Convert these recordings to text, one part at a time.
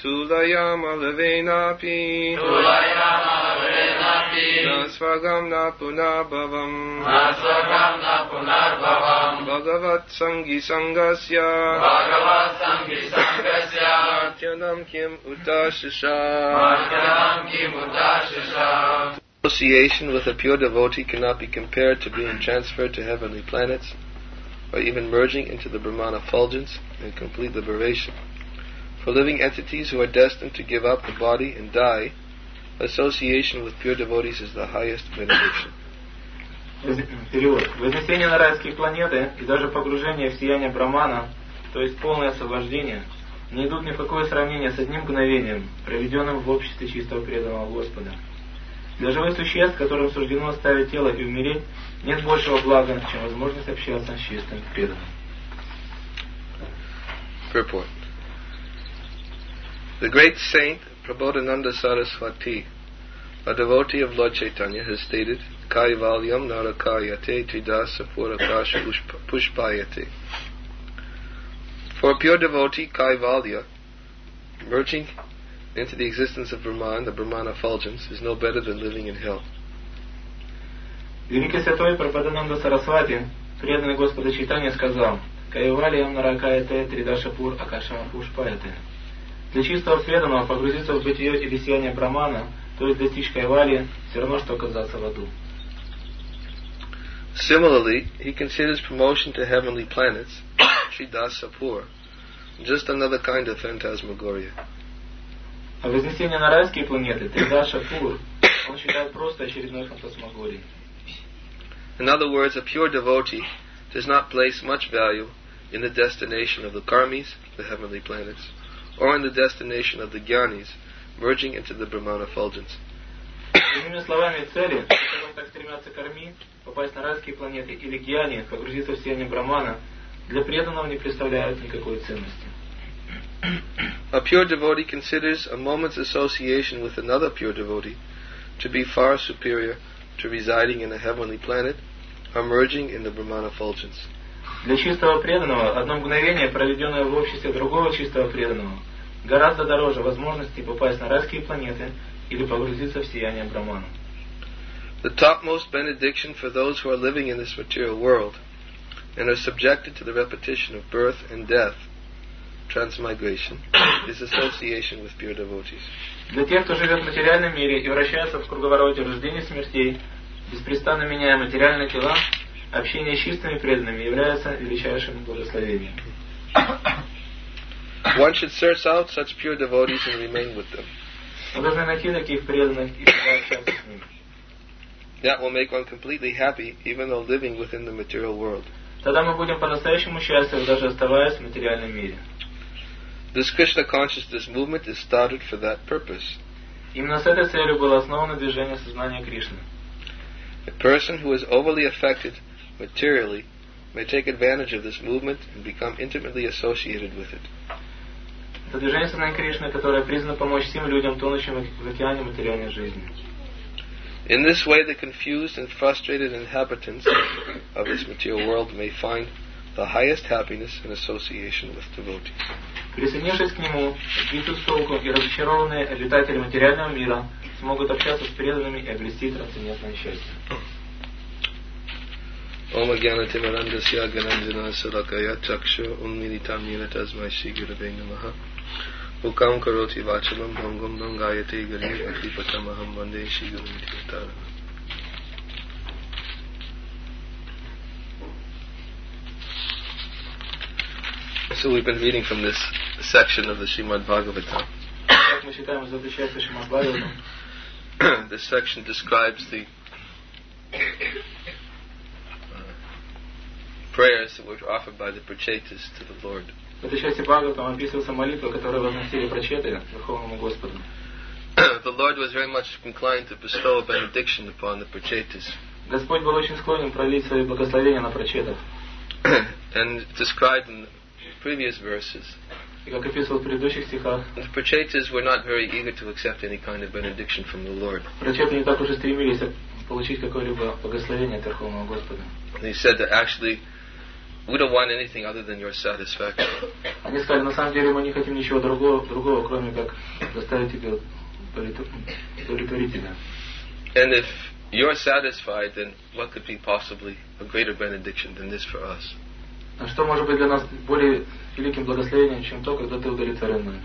Tulayama Levenapi Nasvagam na punarbhavam Bhagavat Sangi Sangasya Matyanam Kim Utashasha. Association with a pure devotee cannot be compared to being transferred to heavenly planets or even merging into the Brahmana effulgence in complete liberation. For living entities who are destined to give up the body and die, association with pure devotees is the highest benediction. Перевод. Вознесение на райские планеты и даже погружение в сияние Брамана, то есть полное освобождение, не идут ни в какое сравнение с одним мгновением, проведенным в обществе чистого преданного Господа. Для живых существ, которым суждено оставить тело и умереть, нет большего блага, чем возможность общаться с чистым преданным. Purport. The great saint Prabodhananda Saraswati, a devotee of Lord Chaitanya, has stated, Kaivalyam narakayate tridasa purakasha pushpayate. For a pure devotee, Kaivalya, merging into the existence of Brahman, the Brahmana effulgence, is no better than living in hell. Великий святой Прабодхананда Сарасвати, преданный Господа Чайтанья, сказал, Кайвалиям наракаяте тридаша пур акаша пушпаяте. Для чистого преданного погрузиться в бытие или сияние Брамана, то есть достичь Кайвали, все равно, что оказаться в аду. Similarly, he considers promotion to heavenly planets, Tridasapur, just another kind of phantasmagoria. А вознесение на райские планеты, Тридаша Пур, он считает просто очередной фантасмагорией. In other words, a pure devotee does not place much value in the destination of the karmis, the heavenly planets, or in the destination of the jnanis, merging into the Brahmana effulgence. Другими словами, цели, которым так стремятся карми, попасть на райские планеты или гьяни, погрузиться в сияние Брамана, для преданного не представляют никакой ценности. A pure devotee considers a moment's association with another pure devotee to be far superior to residing in a heavenly planet or merging in the Brahmana effulgence. Для чистого преданного одно мгновение, проведенное в обществе другого чистого преданного, гораздо дороже возможности попасть на райские планеты или погрузиться в сияние Брамана. The topmost benediction for those who are living in this material world and are subjected to the repetition of birth and death, transmigration, is association with pure devotees. Для тех, кто живет в материальном мире и вращается в круговороте рождений и смертей, беспрестанно меняя материальные тела, общение с чистыми преданными является величайшим благословением. One should search out such pure devotees and remain with them. Мы должны найти таких преданных и всегда общаться с ними. That will make one completely happy, even though living within the material world. Тогда мы будем по-настоящему счастливы, даже оставаясь в материальном мире. This Krishna consciousness movement is started for that purpose. Именно с этой целью было основано движение сознания Кришны. A person who is overly affected materially may take advantage of this movement and become intimately associated with it. Это движение сознания Кришны, которое призвано помочь всем людям, тонущим в океане материальной жизни. In this way, the confused and frustrated inhabitants of this material world may find the highest happiness in association with devotees. Присоединившись к нему, сбитые с толку и разочарованные обитатели материального мира смогут общаться с преданными и обрести трансцендентное счастье. Om Jnanatimorandasya Gananjana Salakaya Chakshu Unmilitam Yena Tasmai Shri Gurave Namaha Ukam Karoti Vachalam Bhangam Bhangayate Garim Akripatamaham Vande Shri Guru Nityantarana. So we've been reading from this section of the Srimad Bhagavatam. This section describes the prayers that were offered by the Prachetas to the Lord. В этой части Бхагаватам описывается молитва, которую возносили Прачеты Верховному Господу. The Lord was very much inclined to bestow a benediction upon the Prachetas. Господь был очень склонен пролить свои благословения на Прачетов. And described in previous verses, И как описывал в предыдущих стихах, the Prachetas were not very eager to accept any kind of benediction from the Lord. Прачеты не так уж и стремились получить какое-либо благословение от Верховного Господа. They said that actually we don't want anything other than your satisfaction. Они сказали, на самом деле мы не хотим ничего другого, кроме как заставить тебя удовлетворить тебя. And if you're satisfied, then what could be possibly a greater benediction than this for us? А что может быть для нас более великим благословением, чем то, когда ты удовлетворен нами?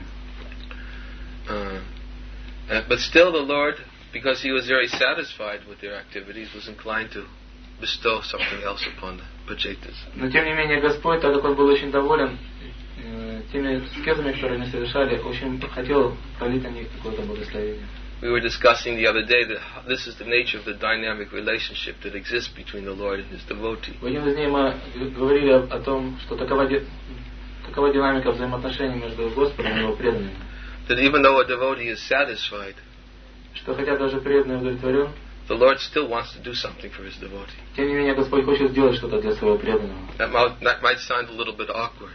But still the Lord, because He was very satisfied with their activities, was inclined to bestow something else upon the Prachetas. Но тем не менее Господь, так как Он был очень доволен теми аскезами, которые они совершали, очень хотел пролить на них какое-то благословение. We were discussing the other day that this is the nature of the dynamic relationship that exists between the Lord and His devotee. В один из дней мы говорили о том, что такова динамика взаимоотношений между Господом и Его преданными. That even though a devotee is satisfied, Что хотя даже преданный удовлетворен, the Lord still wants to do something for His devotee. тем не менее Господь хочет сделать что-то для своего преданного. That might sound a little bit awkward.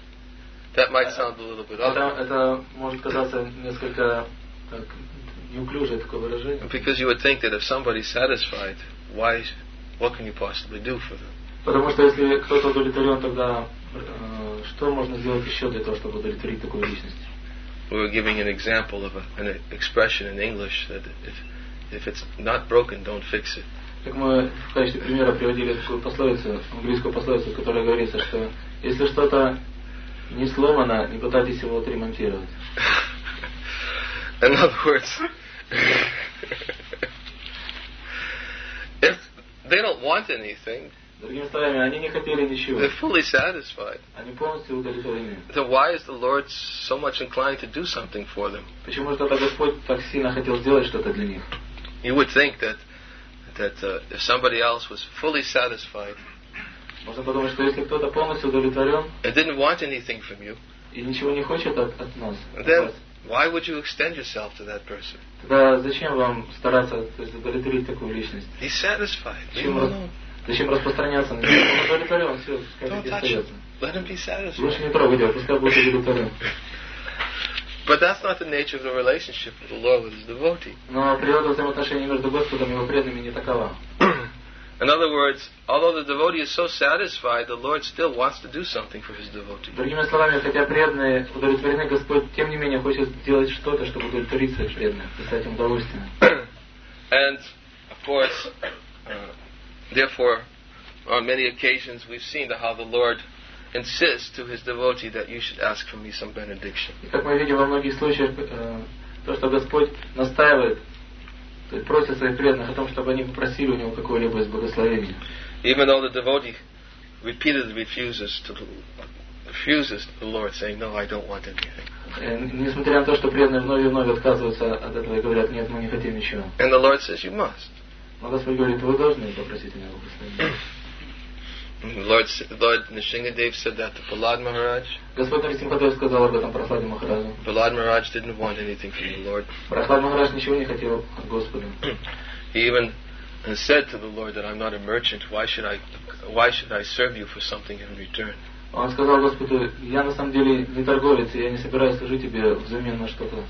Это может казаться несколько так, неуклюжее такое выражение. Because you would think that if somebody's satisfied, what can you possibly do for them? Потому что если кто-то удовлетворен, тогда что можно сделать еще для того, чтобы удовлетворить такую личность? We were giving an example of an expression in English that if it's not broken, don't fix it. Как мы в качестве примера приводили такую пословицу, английскую пословицу, в которой говорится, что если что-то не сломано, не пытайтесь его отремонтировать. In other words, if they don't want anything, другими словами, они не хотели ничего. they're fully satisfied. Они полностью удовлетворены. So why is the Lord so much inclined to do something for them? Почему же Господь так сильно хотел сделать что-то для них? You would think that if somebody else was fully satisfied Можно подумать, что если кто-то полностью удовлетворен and didn't want anything from you, и ничего не хочет от нас, then why would you extend yourself to that person? тогда зачем вам стараться удовлетворить такую личность? He's satisfied. Leave him alone. Зачем распространяться на него? Он удовлетворен, все, пускай Don't touch him. Let him be satisfied. Лучше не трогать его, пускай будет удовлетворен. But that's not the nature of the relationship with the Lord with His devotee. Но природа взаимоотношений между Господом и Его преданными не такова. In other words, although the devotee is so satisfied, the Lord still wants to do something for His devotee. Другими словами, хотя преданные удовлетворены, Господь тем не менее хочет сделать что-то, чтобы удовлетворить своих преданных, доставить им удовольствие. And of course, therefore, on many occasions we've seen how the Lord insists to His devotee that you should ask for me some benediction. И как мы видим во многих случаях, то, что Господь настаивает, то есть просит своих преданных о том, чтобы они попросили у Него какое-либо из благословения. Even though the devotee repeatedly refuses the Lord, saying, "No, I don't want anything." Несмотря на то, что преданные вновь и вновь отказываются от этого и говорят, нет, мы не хотим ничего. And the Lord says, "You must." Но Господь говорит, вы должны попросить у Него благословения. Lord Nrsimhadev said that to Prahlad Maharaj. Господь Нрисимхадев сказал об этом Прахладе Махараджу. Prahlad Maharaj didn't want anything from the Lord. Прахлад Махарадж ничего не хотел от Господа. He even said to the Lord that I'm not a merchant. Why should I serve you for something in return? Он сказал Господу, я на самом деле не торговец, и я не собираюсь служить тебе взамен на что-то.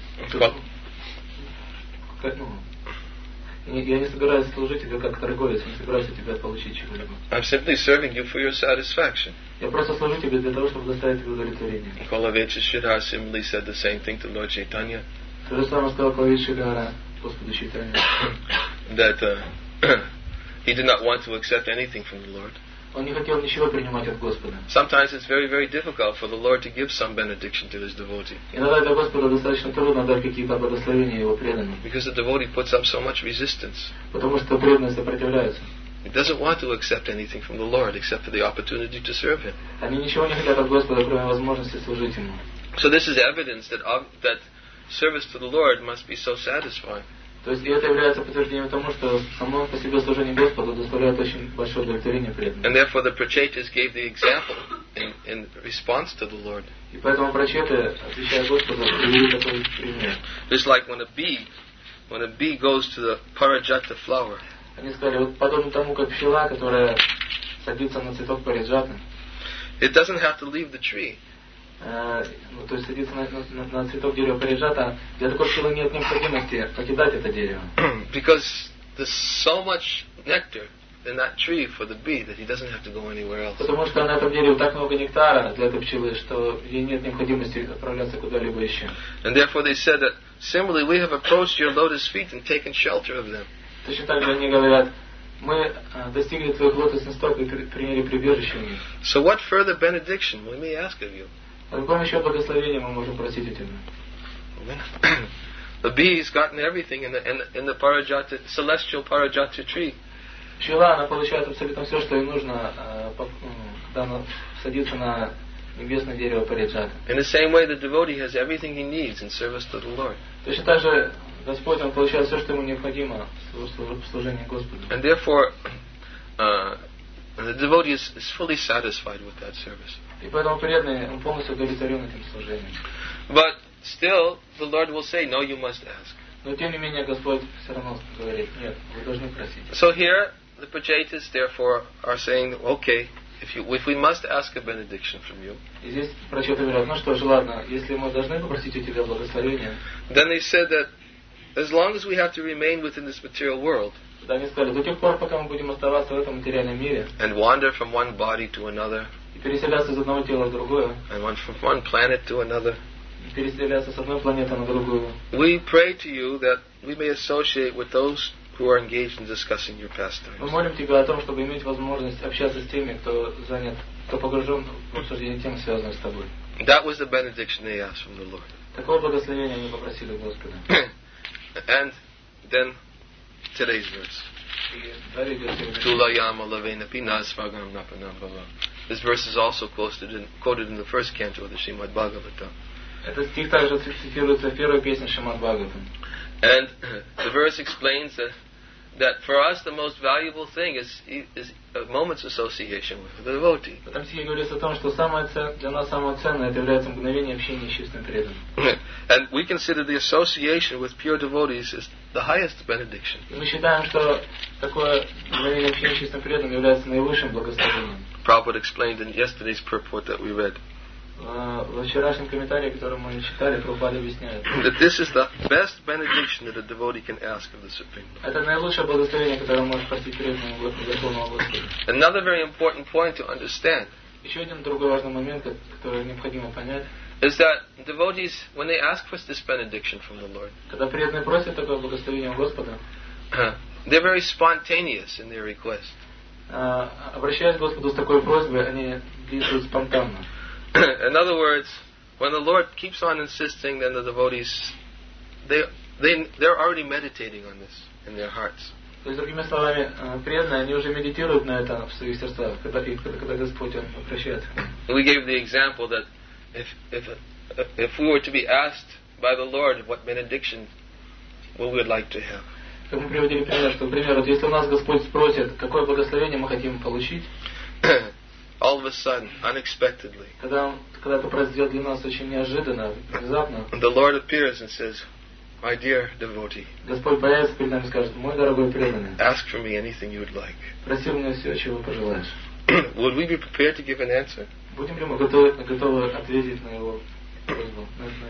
Я не собираюсь служить тебе как торговец, не собираюсь от тебя получить чего-либо. I'm simply serving you for your satisfaction. Я просто служу тебе для того, чтобы доставить тебе удовлетворение. Kolavecha Shridhar similarly said the same thing to Lord Chaitanya. То же самое сказал Калавеч Шридхара Господу Чайтанье. That he did not want to accept anything from the Lord. Он не хотел ничего принимать от Господа. Sometimes it's very, very difficult for the Lord to give some benediction to His devotee. Иногда для Господа достаточно трудно дать какие-то благословения Его преданным. Because the devotee puts up so much resistance. Потому что преданные сопротивляются. He doesn't want to accept anything from the Lord except for the opportunity to serve Him. Они ничего не хотят от Господа, кроме возможности служить Ему. So this is evidence that service to the Lord must be so satisfying. То есть это является подтверждением тому, что само по себе служение Господу доставляет очень большое удовлетворение преданным. And therefore the Prachetas gave the example in response to the Lord. И поэтому прачеты, отвечая Господу, привели такой пример. Just like when a bee goes to the parijata flower. Они сказали, вот подобно тому, как пчела, которая садится на цветок париджата. It doesn't have to leave the tree. То есть садиться на цветок дерева париджата, для такой пчелы нет необходимости покидать это дерево. Because there's so much nectar in that tree for the bee that he doesn't have to go anywhere else. Потому что на этом дереве так много нектара для этой пчелы, что ей нет необходимости отправляться куда-либо еще. And therefore they said that similarly we have approached your lotus feet and taken shelter of them. Точно так же они говорят, мы достигли твоих лотосных стоп и приняли прибежище в них. So what further benediction we may ask of you? О каком еще благословении мы можем просить у тебя? The bee's gotten everything in the Parajata, celestial Parajata tree. Пчела, она получает абсолютно все, что ей нужно, когда она садится на небесное дерево Париджата. In the same way, the devotee has everything he needs in service to the Lord. Точно так же Господь, Он получает все, что ему необходимо в служении Господу. And therefore, the devotee is fully satisfied with that service. И поэтому преданный, он полностью удовлетворен этим служением. But still, the Lord will say, no, you must ask. Но тем не менее Господь все равно говорит, нет, вы должны просить. So here, the Prajetas therefore are saying, okay, if we must ask a benediction from you. И здесь прочеты говорят, ну что ж, ладно, если мы должны попросить у тебя благословения. Then they said that as long as we have to remain within this material world, Да, они сказали, до тех пор, пока мы будем оставаться в этом материальном мире, and wander from one body to another, и переселяться из одного тела в другое, and from one planet to another, и переселяться с одной планеты на другую, we pray to you that we may associate with those who are engaged in discussing your pastimes. мы молим Тебя о том, чтобы иметь возможность общаться с теми, кто занят, кто погружен в обсуждение тем, связанных с Тобой. That was the benediction they asked from the Lord. Такого благословения они попросили у Господа. And then today's verse. This verse is also quoted in the first canto of the Srimad Bhagavatam. Этот стих также цитируется в первой песне Шримад Бхагаватам. And the verse explains that for us the most valuable thing is a moment's association with the devotee. В этом стихе говорится о том, что для нас самое ценное это является мгновение общения с чистым преданным. And we consider the association with pure devotees as the highest benediction. И мы считаем, что такое мгновение общения с чистым преданным является наивысшим благословением. Prabhupada explained in yesterday's purport that we read. Во вчерашнем комментарии, который мы читали, Прабхупада объясняет. That this is the best benediction that a devotee can ask of the Supreme Lord. Это наилучшее благословение, которое может просить преданному Верховного Господа. Another very important point to understand. Еще один другой важный момент, который необходимо понять. Is that devotees, when they ask for this benediction from the Lord, когда преданные просят такое благословение у Господа, they're very spontaneous in their request. Обращаясь к Господу с такой просьбой, они действуют спонтанно. In other words, when the Lord keeps on insisting, then the devotees, they're already meditating on this in their hearts. То есть, другими словами, преданные, они уже медитируют на это в своих сердцах, когда Господь обращается к ним. We gave the example that if we were to be asked by the Lord what benediction we would like to have. Как мы приводили пример, что, например, если у нас Господь спросит, какое благословение мы хотим получить, all of a sudden, unexpectedly, когда это произойдет для нас очень неожиданно, внезапно, the Lord appears and says, "My dear devotee, Господь появится перед нами и скажет, мой дорогой преданный, ask for me anything you would like." Проси меня все, чего пожелаешь. Would we be prepared to give an answer? Будем ли мы готовы ответить на его просьбу?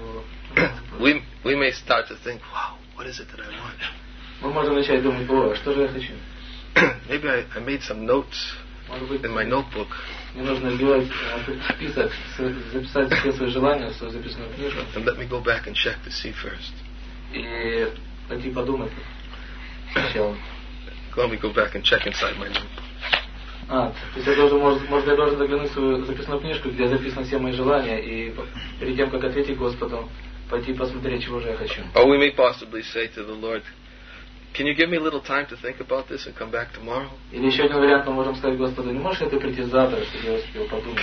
We may start to think, wow, what is it that I want? Мы можем начать думать, о, что же я хочу? Maybe I made some notes in my notebook. Мне нужно сделать список, записать все свои желания в свою записную книжку. And let me go back and check to see first. И пойти подумать сначала. Let me go back and check inside my notebook. То есть я должен заглянуть в свою записную книжку, где записаны все мои желания, и перед тем, как ответить Господу, пойти посмотреть, чего же я хочу. Or we may possibly say to the Lord, can you give me a little time to think about this and come back tomorrow? Или еще один вариант, мы можем сказать Господу, не можешь ли ты прийти завтра, чтобы я успел подумать?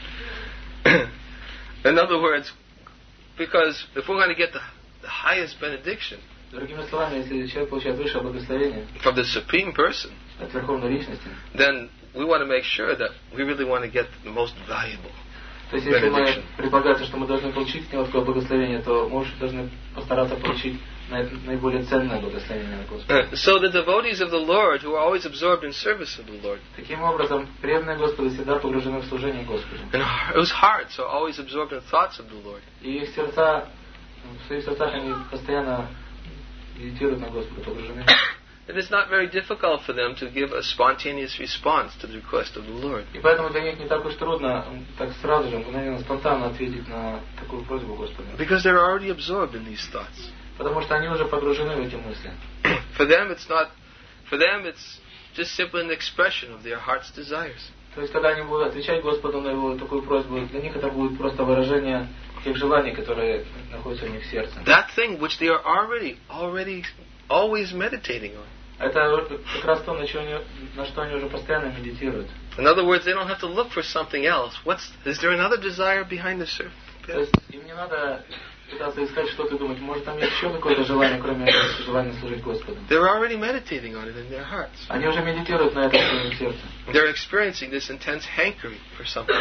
In other words, because if we're going to get the highest benediction, другими словами, если человек получает высшее благословение from the Supreme Person, от Верховной Личности, then we want to make sure that we really want to get the most valuable то есть если мы предполагаем, что мы должны получить с него такое благословение, то мы уже должны постараться получить наиболее ценное благословение от Господа. So the devotees of the Lord who are always absorbed in service of the Lord, таким образом, преданные Господу всегда погружены в служение Господу. and whose hearts are always absorbed in thoughts of the Lord, И их сердца, в своих сердцах они постоянно медитируют на Господа, погружены. it is not very difficult for them to give a spontaneous response to the request of the Lord. И поэтому для них не так уж трудно так сразу же, мгновенно, спонтанно ответить на такую просьбу Господа. Because they're already absorbed in these thoughts. Потому что они уже погружены в эти мысли. For them it's just simply an expression of their heart's desires. То есть, когда они будут отвечать Господу на его такую просьбу, для них это будет просто выражение тех желаний, которые находятся у них в сердце. That thing which they are already always meditating on. Это как раз то, на что они уже постоянно медитируют. In other words, they don't have to look for something else. Is there another desire behind the surface? То есть, им не надо пытаться искать что-то и думать, может там есть еще какое-то желание, кроме желания служить Господу. They're already meditating on it in their hearts. Они уже медитируют на это в своем сердце. They're experiencing this intense hankering for something.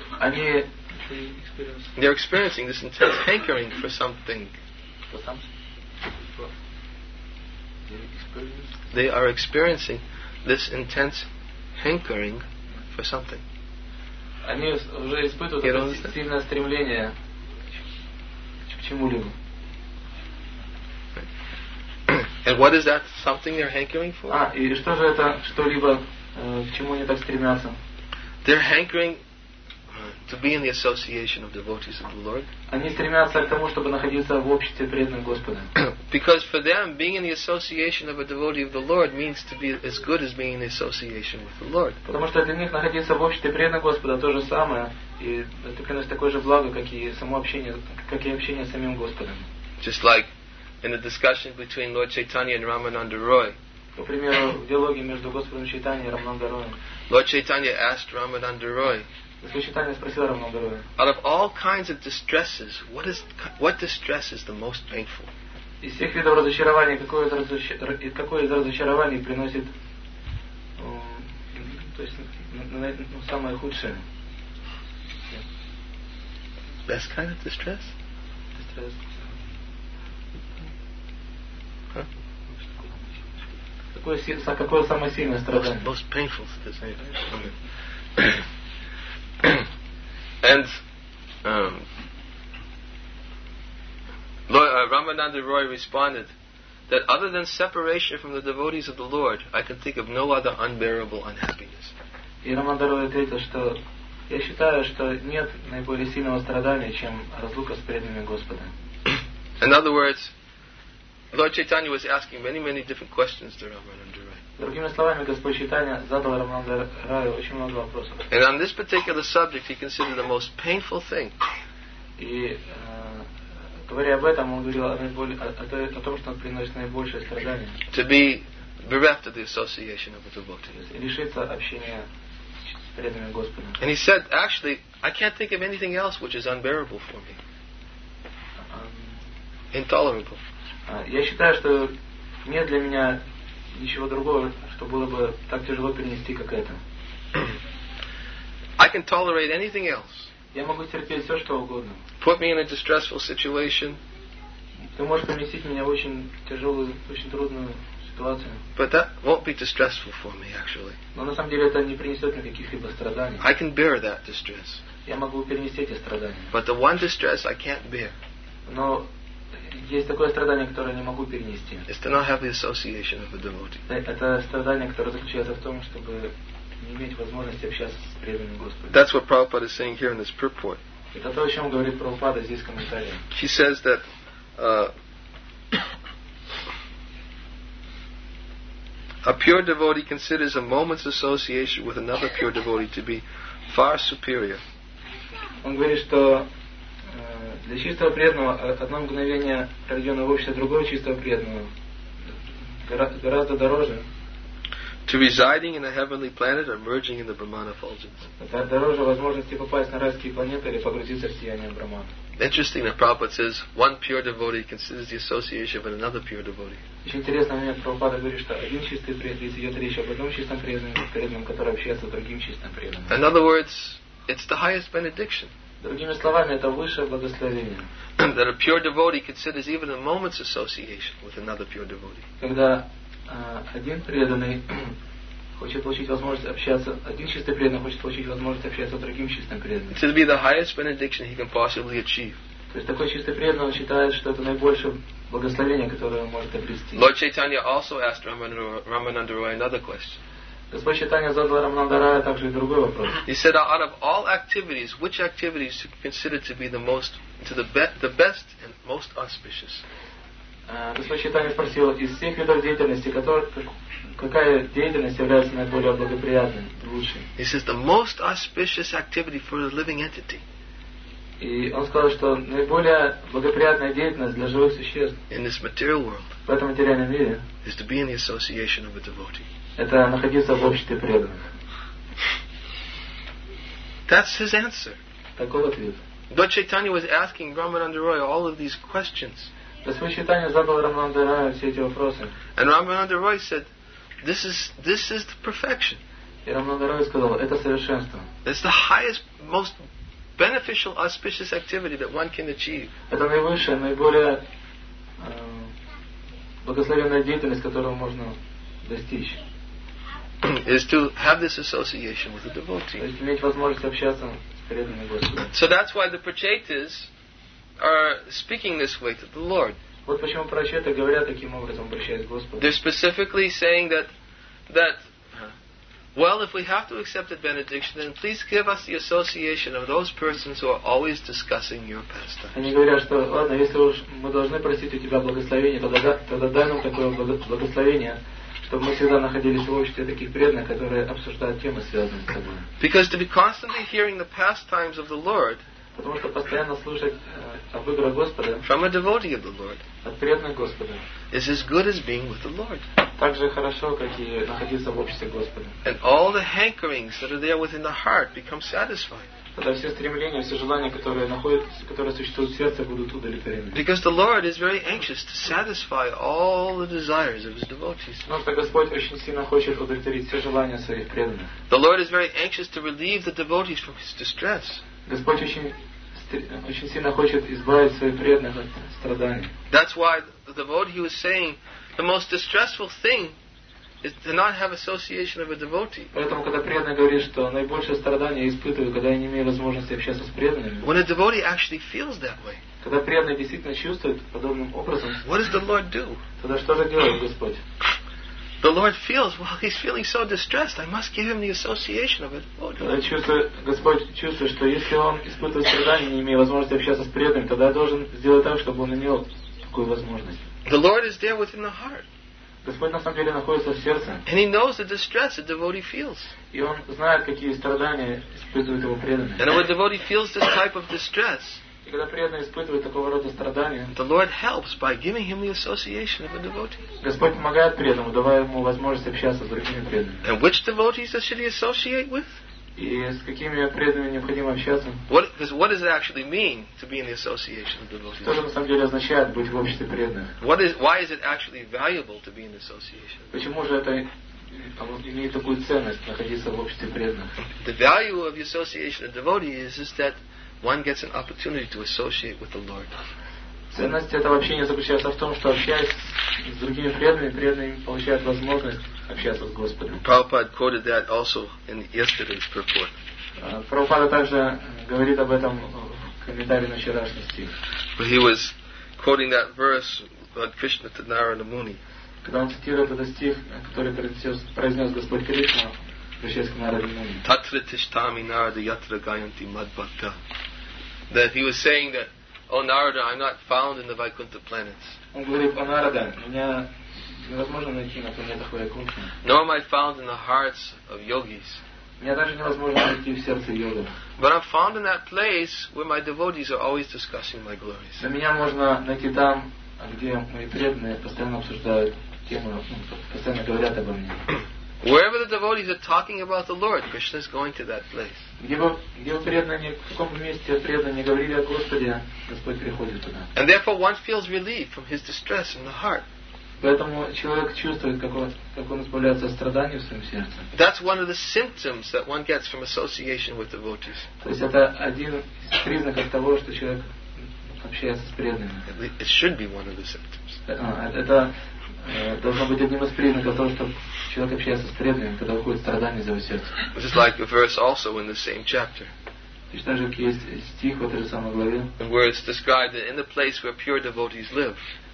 They're experiencing this intense hankering for something. They are experiencing this intense hankering for something. Они уже испытывают это сильное стремление к чему-либо. And what is that something they're hankering for? И что же это что-либо, к чему они так стремятся? They're hankering to be in the association of devotees of the Lord. Они стремятся к тому, чтобы находиться в обществе преданных Господа. Because for them, being in the association of a devotee of the Lord means to be as good as being in the association with the Lord. Потому что для них находиться в обществе преданных Господа то же самое, и это приносит такое же благо, как и само общение, как и общение с самим Господом. Just like in the discussion between Lord Chaitanya and Ramananda Roy. По примеру, в диалоге между Господом Чайтаньей и Рамананда Роем. Lord Chaitanya asked Ramananda Roy, Господь Чайтанья спросил Рамананда Роя, out of all kinds of distresses, what distress is the most painful? Из всех видов разочарования, какое из разочарований приносит то есть, самое худшее? Best kind of distress? Huh? Какое самое сильное страдание? Most painful. And Ramananda Roy responded that other than separation from the devotees of the Lord, I can think of no other unbearable unhappiness. И Рамананда Рой ответил, что я считаю, что нет наиболее сильного страдания, чем разлука с преданными Господа. In other words, Lord Chaitanya was asking many different questions to Ramananda Roy. Другими словами, Господь Чайтанья задал Рамананда Раю очень много вопросов. And on this particular subject, he considered the most painful thing. И говоря об этом, он говорил о том, что он приносит наибольшее страдание. To be bereft of the association of a devotee. Лишиться общения с преданным Господом. And he said, actually, I can't think of anything else which is unbearable for me. Intolerable. Я считаю, что нет для меня ничего другого, что было бы так тяжело перенести, как это. I can tolerate anything else. Я могу терпеть все, что угодно. Put me in a distressful situation. Ты можешь поместить меня в очень тяжелую, очень трудную ситуацию. But that won't be distressful for me, actually. Но на самом деле это не принесет мне каких-либо страданий. I can bear that distress. Я могу перенести эти страдания. But the one distress I can't bear. Но есть такое страдание, которое я не могу перенести. Is to not have the association of a devotee. Это страдание, которое заключается в том, чтобы не иметь возможности общаться с преданным Господом. That's what Prabhupada is saying here in this purport. Это то, о чем говорит Прабхупада здесь в комментарии. She says that a pure devotee considers a moment's association with another pure devotee to be far superior. Он говорит, что для чистого преданного одно мгновение, проведенное в обществе другого чистого преданного, гораздо дороже. To residing in a heavenly planet or merging in the Brahmana effulgence. Это дороже возможности попасть на райские планеты или погрузиться в сияние Брахмана. Interesting that Prabhupada says one pure devotee considers the association with another pure devotee. Очень интересный момент. Прабхупада говорит, что один чистый преданный, идет речь об одном чистом преданном, который общается с другим чистым преданным. In other words, it's the highest benediction. Другими словами, это высшее благословение. That a pure devotee considers even a moment's association with another pure devotee. Когда один преданный хочет получить возможность общаться, один чистый преданный хочет получить возможность общаться с другим чистым преданным. To be the highest benediction he can possibly achieve. То есть такой чистый преданный считает, что это наибольшее благословение, которое он может обрести. Lord Chaitanya also asked Ramananda Roy another question. Господь Чайтанья задал Рамананда Рая также и другой вопрос. He said, out of all activities, which activities to consider to be the best and most auspicious? Господь Чайтанья спросил, из всех видов деятельности, какая деятельность является наиболее благоприятной, лучшей? He says, the most auspicious activity for a living entity. И он сказал, что наиболее благоприятная деятельность для живых существ in this material world в этом материальном мире is to be in the association of a devotee. Это находиться в обществе преданных. That's his answer. Такой ответ. Lord Chaitanya was asking Ramananda Roy all of these questions. Господь Чайтанья задал Рамананда Раю все эти вопросы. And Ramananda Roy said, this is the perfection. И Рамананда Рой сказал, это совершенство. It's the highest, most beneficial, auspicious activity that one can achieve. Это наивысшая, наиболее благословенная деятельность, которую можно достичь. Is to have this association with a devotee. То есть иметь возможность общаться с преданным Господом. So that's why the Prachetas are speaking this way to the Lord. Вот почему прачеты говорят таким образом, обращаясь к Господу. They're specifically saying that well, if we have to accept that benediction, then please give us the association of those persons who are always discussing your pastime. Они говорят, что ладно, если уж мы должны просить у тебя благословения, тогда дай нам такое благословение, чтобы мы всегда находились в обществе таких преданных, которые обсуждают темы, связанные с тобой. Because to be constantly hearing the pastimes of the Lord Потому что постоянно слушать об играх Господа from a devotee of the Lord от преданных Господа is as good as being with the Lord. так же хорошо, как и находиться в обществе Господа. And all the hankerings that are there within the heart become satisfied. Тогда все стремления, все желания, которые существуют в сердце, будут удовлетворены. Because the Lord is very anxious to satisfy all the desires of His devotees. Потому что Господь очень сильно хочет удовлетворить все желания своих преданных. The Lord is very anxious to relieve the devotees from His distress. Господь очень сильно хочет избавить своих преданных от страданий. That's why the devotee was saying the most distressful thing is to not have association of a devotee. Поэтому, когда преданный говорит, что наибольшее страдание я испытываю, когда я не имею возможности общаться с преданными, When a devotee actually feels that way, когда преданный действительно чувствует подобным образом, what does the Lord do? тогда что же делает Господь? The Lord feels, well, he's feeling so distressed, I must give him the association of a devotee. Господь чувствует, что если он испытывает страдания, не имея возможности общаться с преданными, тогда я должен сделать так, чтобы он имел такую возможность. The Lord is there within the heart. Господь на самом деле находится в сердце. And He knows the distress a devotee feels. И он знает, какие страдания испытывают его преданные. And when a devotee feels this type of distress, И когда преданный испытывает такого рода страдания, the Lord helps by giving him the association of a devotee. Господь помогает преданному, давая ему возможность общаться с другими преданными. And which devotees should He associate with? И с какими преданными необходимо общаться? What does it actually mean to be in the association of devotees? Что же на самом деле означает быть в обществе преданных? Why is it actually valuable to be in the association? Почему же это имеет такую ценность находиться в обществе преданных? The value of the association of devotees is that one gets an opportunity to associate with the Lord. Ценность этого общения заключается в том, что общаясь с другими преданными, преданные получают возможность общаться с Господом. Prabhupada quoted that also in yesterday's purport. Прабхупада также говорит об этом в комментарии на вчерашний стих. But he was quoting that verse about Krishna to Narada Muni. Когда он цитирует этот стих, который произнес Господь Кришна, обращаясь к Нараде Муни. Tatra tishtami Narada yatra gayanti madbhakta. That he was saying that, oh Narada, I'm not found in the Vaikuntha planets. Он говорит: о Нарада, меня невозможно найти на планетах Вайкунтха. Nor am I found in the hearts of yogis. Меня даже невозможно найти в сердце йогов. But I'm found in that place where my devotees are always discussing my glories. Но меня можно найти там, где мои преданные постоянно обсуждают тему, постоянно говорят обо мне. Wherever the devotees are talking about the Lord, Krishna is going to that place. Где бы преданные, в каком бы месте преданные говорили о Господе, Господь приходит туда. And therefore one feels relief from his distress in the heart. Поэтому человек чувствует, как он избавляется от страданий в своем сердце. That's one of the symptoms that one gets from association with devotees. То есть это один из признаков того, что человек общается с преданными. It should be one of the symptoms. Это должно быть одним из признаков того, что человек общается с преданными, когда уходит страдания из его сердца. Which is like a verse also in the same chapter. Точно так же есть стих в этой же самой главе, Where it's described that in the place where pure devotees live,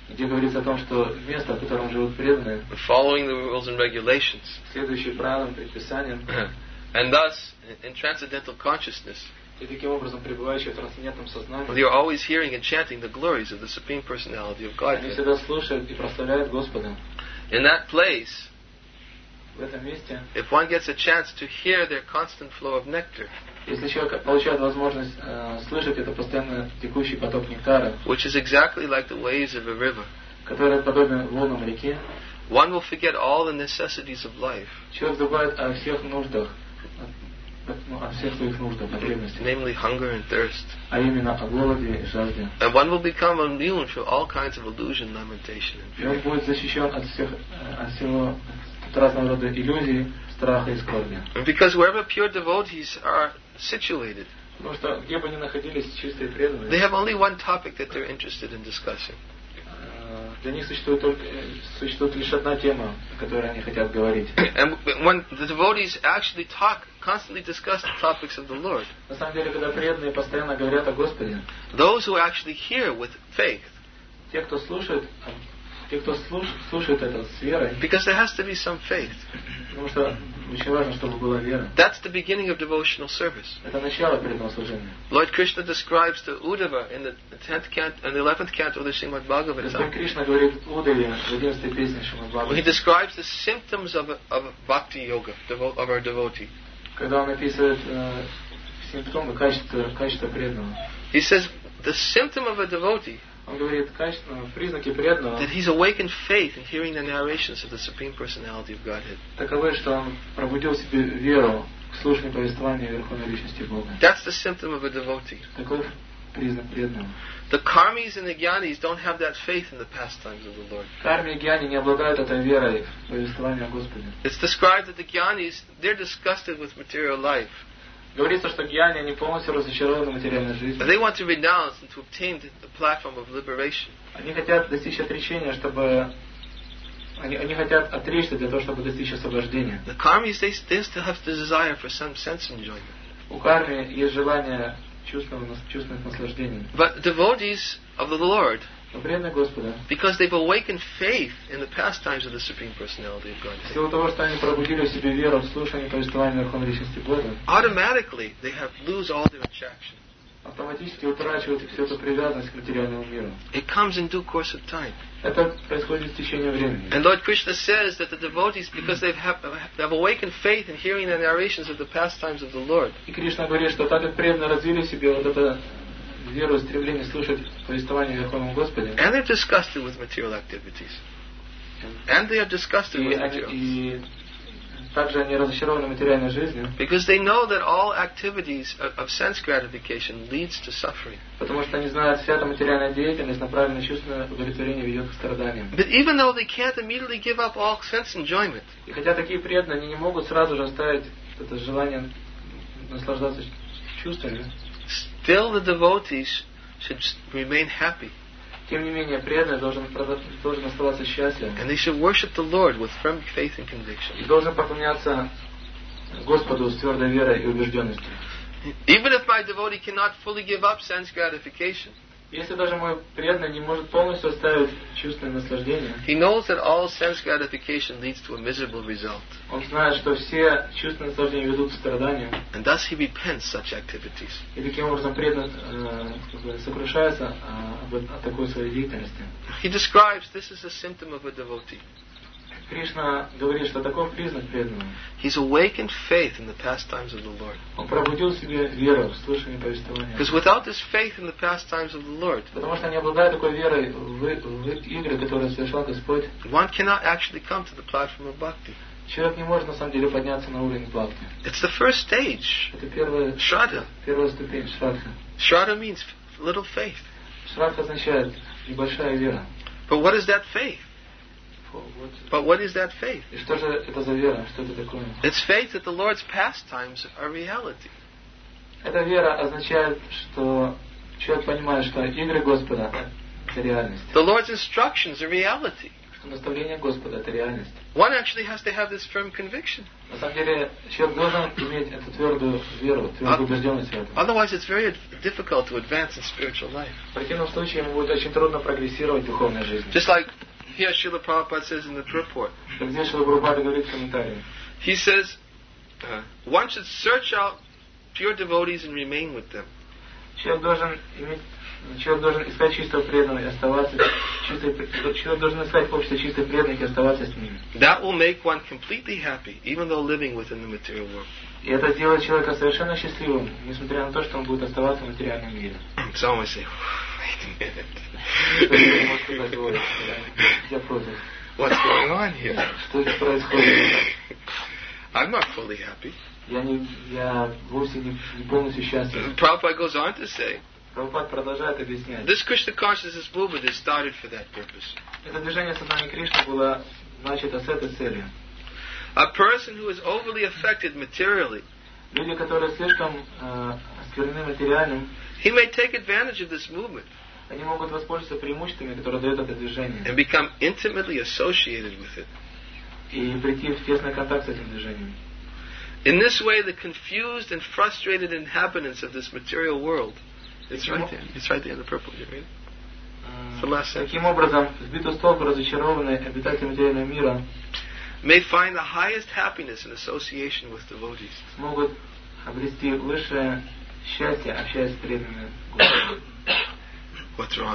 где говорится о том, что место, в котором живут преданные, following the rules and regulations. следующие правилам, предписаниям, And thus, in transcendental consciousness, и таким образом пребывающие в трансцендентном сознании, they are always hearing and chanting the glories of the Supreme Personality of они Godhead. всегда слушают и прославляют Господа. In that place, В этом месте, if one gets a chance to hear their constant flow of nectar, если человек получает возможность слышать это постоянно текущий поток нектара, which is exactly like the waves of a river, который подобен волнам реки, one will forget all the necessities of life, человек забывает о всех нуждах, о всех своих нуждах, потребностях, namely hunger and thirst. а именно о голоде и жажде. And one will become immune from all kinds of illusion, lamentation, and И он fear. будет защищен от всего от разного рода иллюзий, страха и скорби. And because wherever pure devotees are situated, Потому что где бы ни находились чистые they преданные, have only one topic that they're interested in discussing. для них существует лишь одна тема, о которой они хотят говорить. And when the devotees actually constantly discuss the topics of the Lord, На самом деле, когда преданные постоянно говорят о Господе, those who actually hear with faith, те, кто слушает это с верой, because there has to be some faith. потому что очень важно, чтобы была вера. That's the beginning of devotional service. Это начало преданного служения. Lord Krishna describes to Uddhava in the 10th canto and the 11th canto of the Srimad Господь Bhagavatam. Кришна говорит Удаве в 11 песне Шримад When he Бхагаватам, describes the symptoms of bhakti yoga, of our devotee. когда он описывает симптомы качества преданного. He says the symptom of a devotee, Он говорит, признаки преданного that he's awakened faith in hearing the narrations of the Supreme Personality of Godhead. таковы, что он пробудил в себе веру к слушанию повествования Верховной Личности Бога. That's the symptom of a devotee. Такой признак преданного. The karmis and the jnanis don't have that faith in the pastimes of the Lord. Карми и гьяни не обладают этой верой в повествование о Господе. It's described that the jnanis, they're disgusted with material life. Говорится, что гьяни, они полностью разочарованы материальной жизнью. They want to renounce and to obtain the platform of liberation. Они хотят достичь отречения, чтобы... Они хотят отречься для того, чтобы достичь освобождения. The karmis, they still have the desire for some sense enjoyment. У карми есть желание чувственных наслаждений. But devotees of the Lord, Но преданные Господа, because they've awakened faith in the pastimes of the Supreme Personality of в Godhead, силу того, что они пробудили в себе веру в слушание повествования Верховной Личности Бога, automatically they lose all their attraction. автоматически утрачивают всю эту привязанность к материальному миру. It comes in due course of time. Это происходит с течением времени. And Lord Krishna says that the devotees, because they've awakened faith in hearing the narrations of the pastimes of the Lord, И Кришна говорит, что так как преданно развили в себе вот это веру и стремление слушать повествование о Верховном Господе, and they're disgusted with material activities. And they are disgusted with material. и также они разочарованы материальной жизнью, Because they know that all activities of sense gratification leads to suffering. потому что они знают, вся эта материальная деятельность, направленная на чувственное удовлетворение, ведет к страданиям. But even though they can't immediately give up all sense enjoyment, И хотя такие преданные, они не могут сразу же оставить это желание наслаждаться чувствами, still the devotees should remain happy. тем не менее, преданный должен оставаться счастлив And they should worship the Lord with firm faith and conviction. и должен поклоняться Господу с твердой верой и убежденностью. Even if my devotee cannot fully give up sense gratification, Если даже мой преданный не может полностью оставить чувственное наслаждение, he knows that all sense gratification leads to a miserable result. он знает, что все чувственные наслаждения ведут к страданию, And thus he repents such activities. и таким образом преданный сокрушается о такой своей деятельности. He describes this as a symptom of a devotee. Кришна говорит, что таков признак преданного. He's awakened faith in the pastimes of the Lord. Он пробудил в себе веру в слушание повествования. Because without this faith in the pastimes of the Lord, Потому что не обладая такой верой в игры, которые совершал Господь, one cannot actually come to the platform of bhakti. человек не может на самом деле подняться на уровень бхакти. It's the first stage. Это первая ступень шрадха. Shraddha means little faith. Шрадха означает небольшая вера. But what is that faith? But what is that faith? И что же это за вера? Что это такое? It's faith that the Lord's pastimes are reality. Эта вера означает, что человек понимает, что игры Господа — это реальность. The Lord's instructions are reality. Наставление Господа — это реальность. One actually has to have this firm conviction. На самом деле, человек должен иметь эту твердую веру, твердую убежденность в этом. Otherwise, it's very difficult to advance in spiritual life. В противном случае ему будет очень трудно прогрессировать в духовной жизни. Just like here Srila Prabhupada says in the purport. Как здесь Шрила Прабхупада говорит в комментарии. He says, one should search out pure devotees and remain with them. Человек должен искать чистого преданного и оставаться человек должен искать в обществе чистых преданных и оставаться с ними. That will make one completely happy, even though living within the material world. И это сделает человека совершенно счастливым, несмотря на то, что он будет оставаться в материальном мире. So I say, wait a minute. What's going on here? Что здесь происходит? I'm not fully happy. Я вовсе не полностью счастлив. Prabhupada goes on to say, Прабхупад продолжает объяснять. this Krishna consciousness movement is started for that purpose. Это движение сознания Кришны было начато с этой целью. A person who is overly affected materially, Люди, которые слишком осквернены материальным, he may take advantage of this movement они могут воспользоваться преимуществами, которые дает это движение, and become intimately associated with it. и прийти в тесный контакт с этим движением. In this way, the confused and frustrated inhabitants of this material world, it's right there. It's right there in the purple. You read it? It's the last sentence. Таким образом, сбитые с толку разочарованные обитатели материального мира May find the highest happiness in association with devotees. смогут обрести высшее счастье, общаясь с преданными Господу. What's wrong?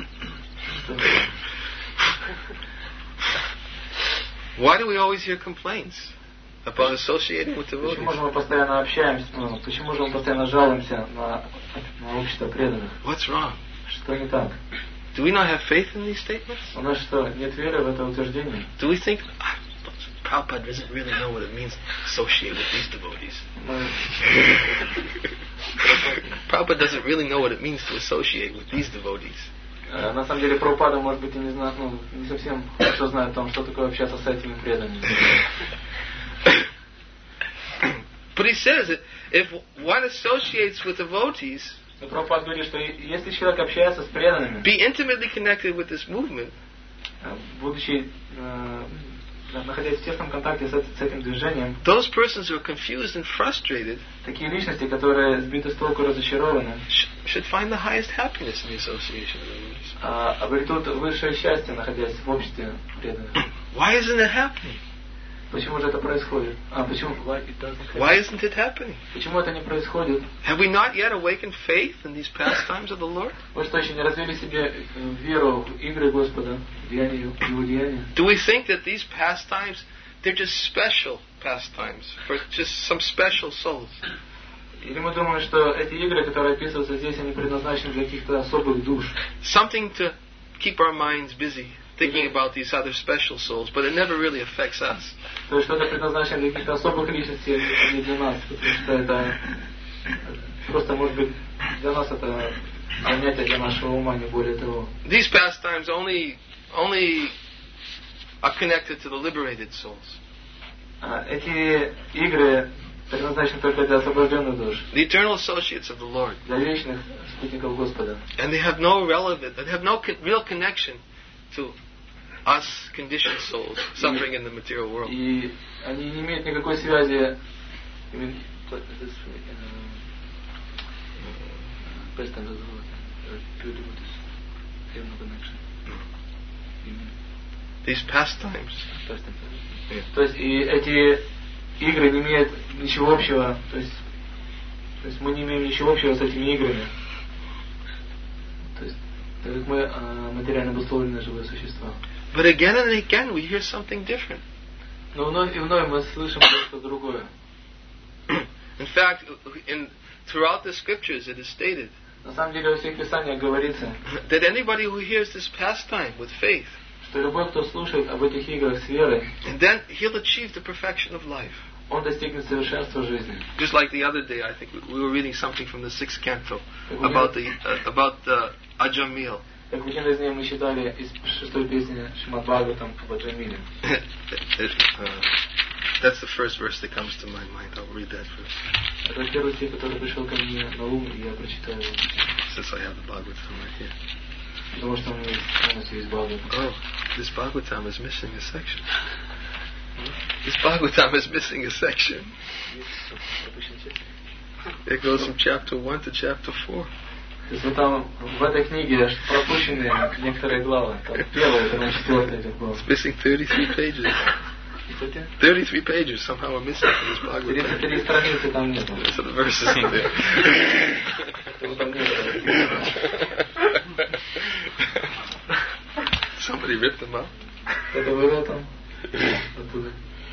Why do we always hear complaints about associating with devotees? Почему же мы постоянно общаемся, почему же мы постоянно жалуемся на общество преданных? What's wrong? Что не так? Do we not have faith in these statements? У нас что, нет веры в это утверждение? Do we think Prabhupada doesn't really know what it means to associate with these devotees? Prabhupada doesn't really know what it means to associate with these devotees. На самом деле Прабхупада, может быть, и не знает, не совсем хорошо знает о том, что такое общаться с этими преданными. But he says that if one associates with devotees, Но Прабхупада говорит, что если человек общается с преданными, be intimately connected with this movement, будучи находясь в тесном контакте с этим движением, those persons who are confused and frustrated такие личности, которые сбиты с толку, разочарованы, should find the highest happiness in the association with devotees. Обретут высшее счастье, находясь в обществе преданных. Why isn't it happening? Почему же это происходит? Почему? Why isn't it happening? Почему это не происходит? Have we not yet awakened faith in these pastimes of the Lord? Вы что, еще не развили себе веру в игры Господа, Его деяния? Do we think that these pastimes, they're just special pastimes for just some special souls? Или мы думаем, что эти игры, которые описываются здесь, они предназначены для каких-то особых душ? Something to keep our minds busy thinking about these other special souls, but it never really affects us. То есть что-то предназначено для каких-то особых личностей, а не для нас, потому что это просто, может быть, для нас это занятие для нашего ума, не более того. These pastimes only are connected to the liberated souls. Эти игры предназначены только для освобожденных душ, The eternal associates of the Lord. для вечных спутников Господа. And they have no real connection to us conditioned souls suffering in the material world. И они не имеют никакой связи These pastimes. То есть и эти игры не имеют ничего общего, то есть мы не имеем ничего общего с этими играми. То есть так как мы материально обусловленные живые существа. But again and again we hear something different. Но вновь и вновь мы слышим что-то другое. In fact, throughout the scriptures it is stated На самом деле во всех писаниях говорится, that anybody who hears this pastime with faith, что любой, кто слушает об этих играх с верой, and then he'll achieve the perfection of life. он достигнет совершенства жизни. Just like the other day, I think we were reading something from the 6th canto about the Ajamil. Как в один из дней мы читали из 6-й песни Шримад Бхагаватам об Аджамиле. That's the first verse that comes to my mind. I'll read that first. Это первый стих, который пришел ко мне на ум, и я прочитаю его. Since I have the Bhagavatam right here. Потому что у меня полностью есть Бхагаватам. Oh. This Bhagavatam is missing a section. This Bhagavatam is missing a section. It goes from chapter 1 to chapter 4. То есть там в этой книге пропущены некоторые главы. Там первая, вторая, четвертая этих глав. It's missing 33 pages. 33 pages somehow are missing from this Bhagavatam. 33 страницы там нету. So the verse isn't there. Somebody ripped them out. Это было там. Оттуда.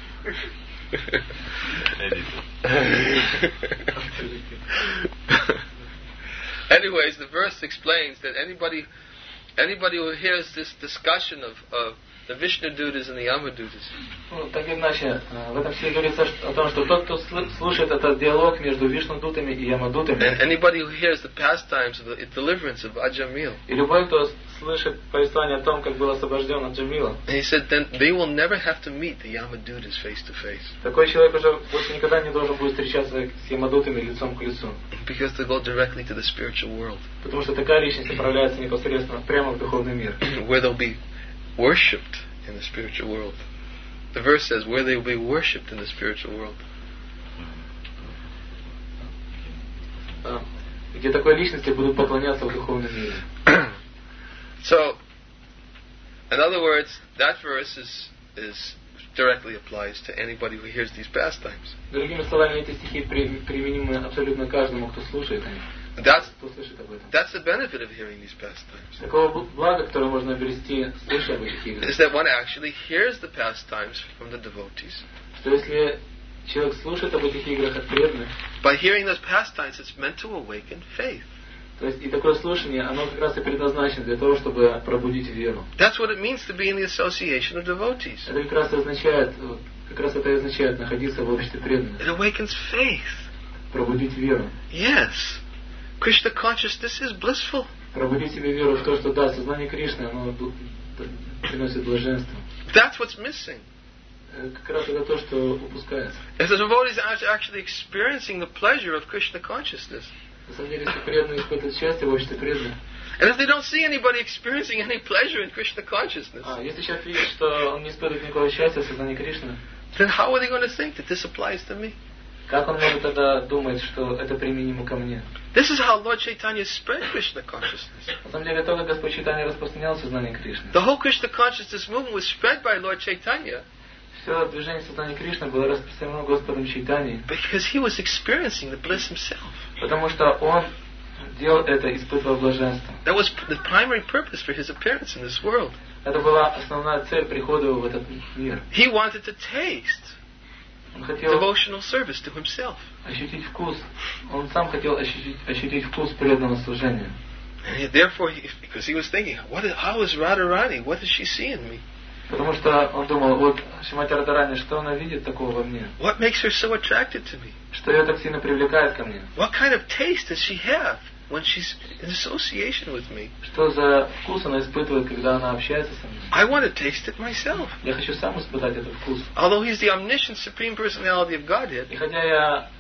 Anyways, the verse explains that anybody who hears this discussion of the Vishnu Dutas and the Yama Dutas, Ну, так или иначе, в этом все говорится о том, что тот, кто слушает этот диалог между Вишну-дутами и Яма-дутами, and anybody who hears the pastimes of the deliverance of Ajamil, и любой, кто слышит повествование о том, как был освобожден от Джамила, and he said then they will never have to meet the Yama Dutas face to face, такой человек уже больше никогда не должен будет встречаться с Ямадутами лицом к лицу. because they go directly to the spiritual world, Потому что такая личность отправляется непосредственно прямо в духовный мир, where they'll be worshipped in the spiritual world. The verse says where they will be worshipped in the spiritual world. где такой личности будут поклоняться в духовном мире. So, in other words, that verse is directly applies to anybody who hears these pastimes. Другими словами, эти стихи применимы абсолютно каждому, кто слушает о них. Кто слышит об этом. That's the benefit of hearing these pastimes. Такого блага, которое можно обрести, слыша об этих играх, Is that one actually hears the pastimes from the devotees. что если человек слушает об этих играх от преданных, By hearing those pastimes, it's meant to awaken faith. то есть и такое слушание, оно как раз и предназначено для того, чтобы пробудить веру. That's what it means to be in the association of devotees. Это как раз это и означает находиться в обществе преданных, It awakens faith. пробудить веру. Yes. Krishna consciousness is blissful. Пробудить себе веру в то, что да, сознание Кришны, оно приносит блаженство. That's what's missing. Как раз это то, что упускается. If the devotees are actually experiencing the pleasure of Krishna consciousness, На самом деле, если преданные испытывают счастье в обществе преданных, and if they don't see anybody experiencing any pleasure in Krishna consciousness, если человек видит, что он не испытывает никакого счастья в сознании Кришны, then how are they going to think that this applies to me? как он может тогда думать, что это применимо ко мне? This is how Lord Chaitanya spread Krishna consciousness. На самом деле, то, как Господь Чайтанья распространял сознание Кришны, The whole Krishna consciousness movement was spread by Lord Chaitanya все движение сознания Кришны было распространено Господом Чайтаньей, because he was experiencing the bliss himself. потому что он делал это, испытывал блаженство. That was the primary purpose for his appearance in this world. Это была основная цель прихода его в этот мир. He wanted to taste Он хотел devotional service to himself. ощутить вкус. Он сам хотел ощутить вкус преданного служения. And therefore, because he was thinking, how is Radharani? What does she see in me? Потому что он думал, вот Шримати Радхарани, что она видит такого во мне? What makes her so attracted to me? Что ее так сильно привлекает ко мне? What kind of taste does she have when she's in association with me? Что за вкус она испытывает, когда она общается со мной? I want to taste it myself. Я хочу сам испытать этот вкус. Although he's the omniscient supreme personality of Godhead, И хотя я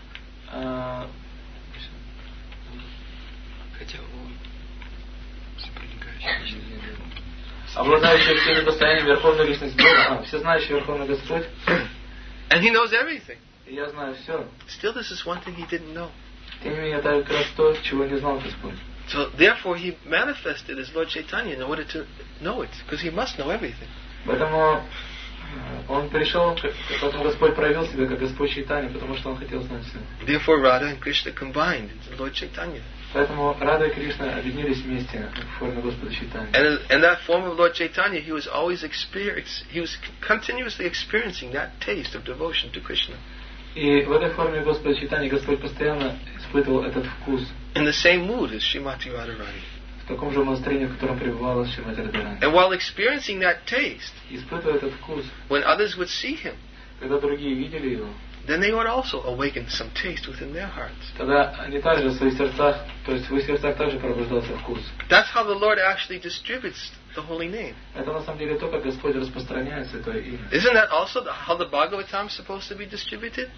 обладающий всеми достояниями Верховной Личности Бога, всезнающий Верховный Господь, and he knows everything. и я знаю все. Still, this is one thing he didn't know. Тем не менее, это как раз то, чего не знал Господь. So therefore, he manifested as Lord Chaitanya in order to know it, because he must know everything. Поэтому он пришел, потом Господь проявил себя как Господь Чайтанья, потому что он хотел знать все. Therefore, Radha and Krishna combined into Lord Chaitanya. Поэтому Рада и Кришна объединились вместе в форме Господа Чайтаньи. And in that form of Lord Chaitanya, he was continuously experiencing that taste of devotion to Krishna. И в этой форме Господа Чайтаньи Господь постоянно испытывал этот вкус. In the same mood as Srimati Radharani. В таком же настроении, в котором пребывала Шримати Радхарани. And while experiencing that taste, Испытывая этот вкус, when others would see him, когда другие видели его, then they would also awaken some taste within their hearts. тогда они также в своих сердцах, то есть в их сердцах также пробуждался вкус. That's how the Lord actually distributes the holy name. Это на самом деле то, как Господь распространяет Святое Имя. Isn't that also how the Bhagavatam is supposed to be distributed?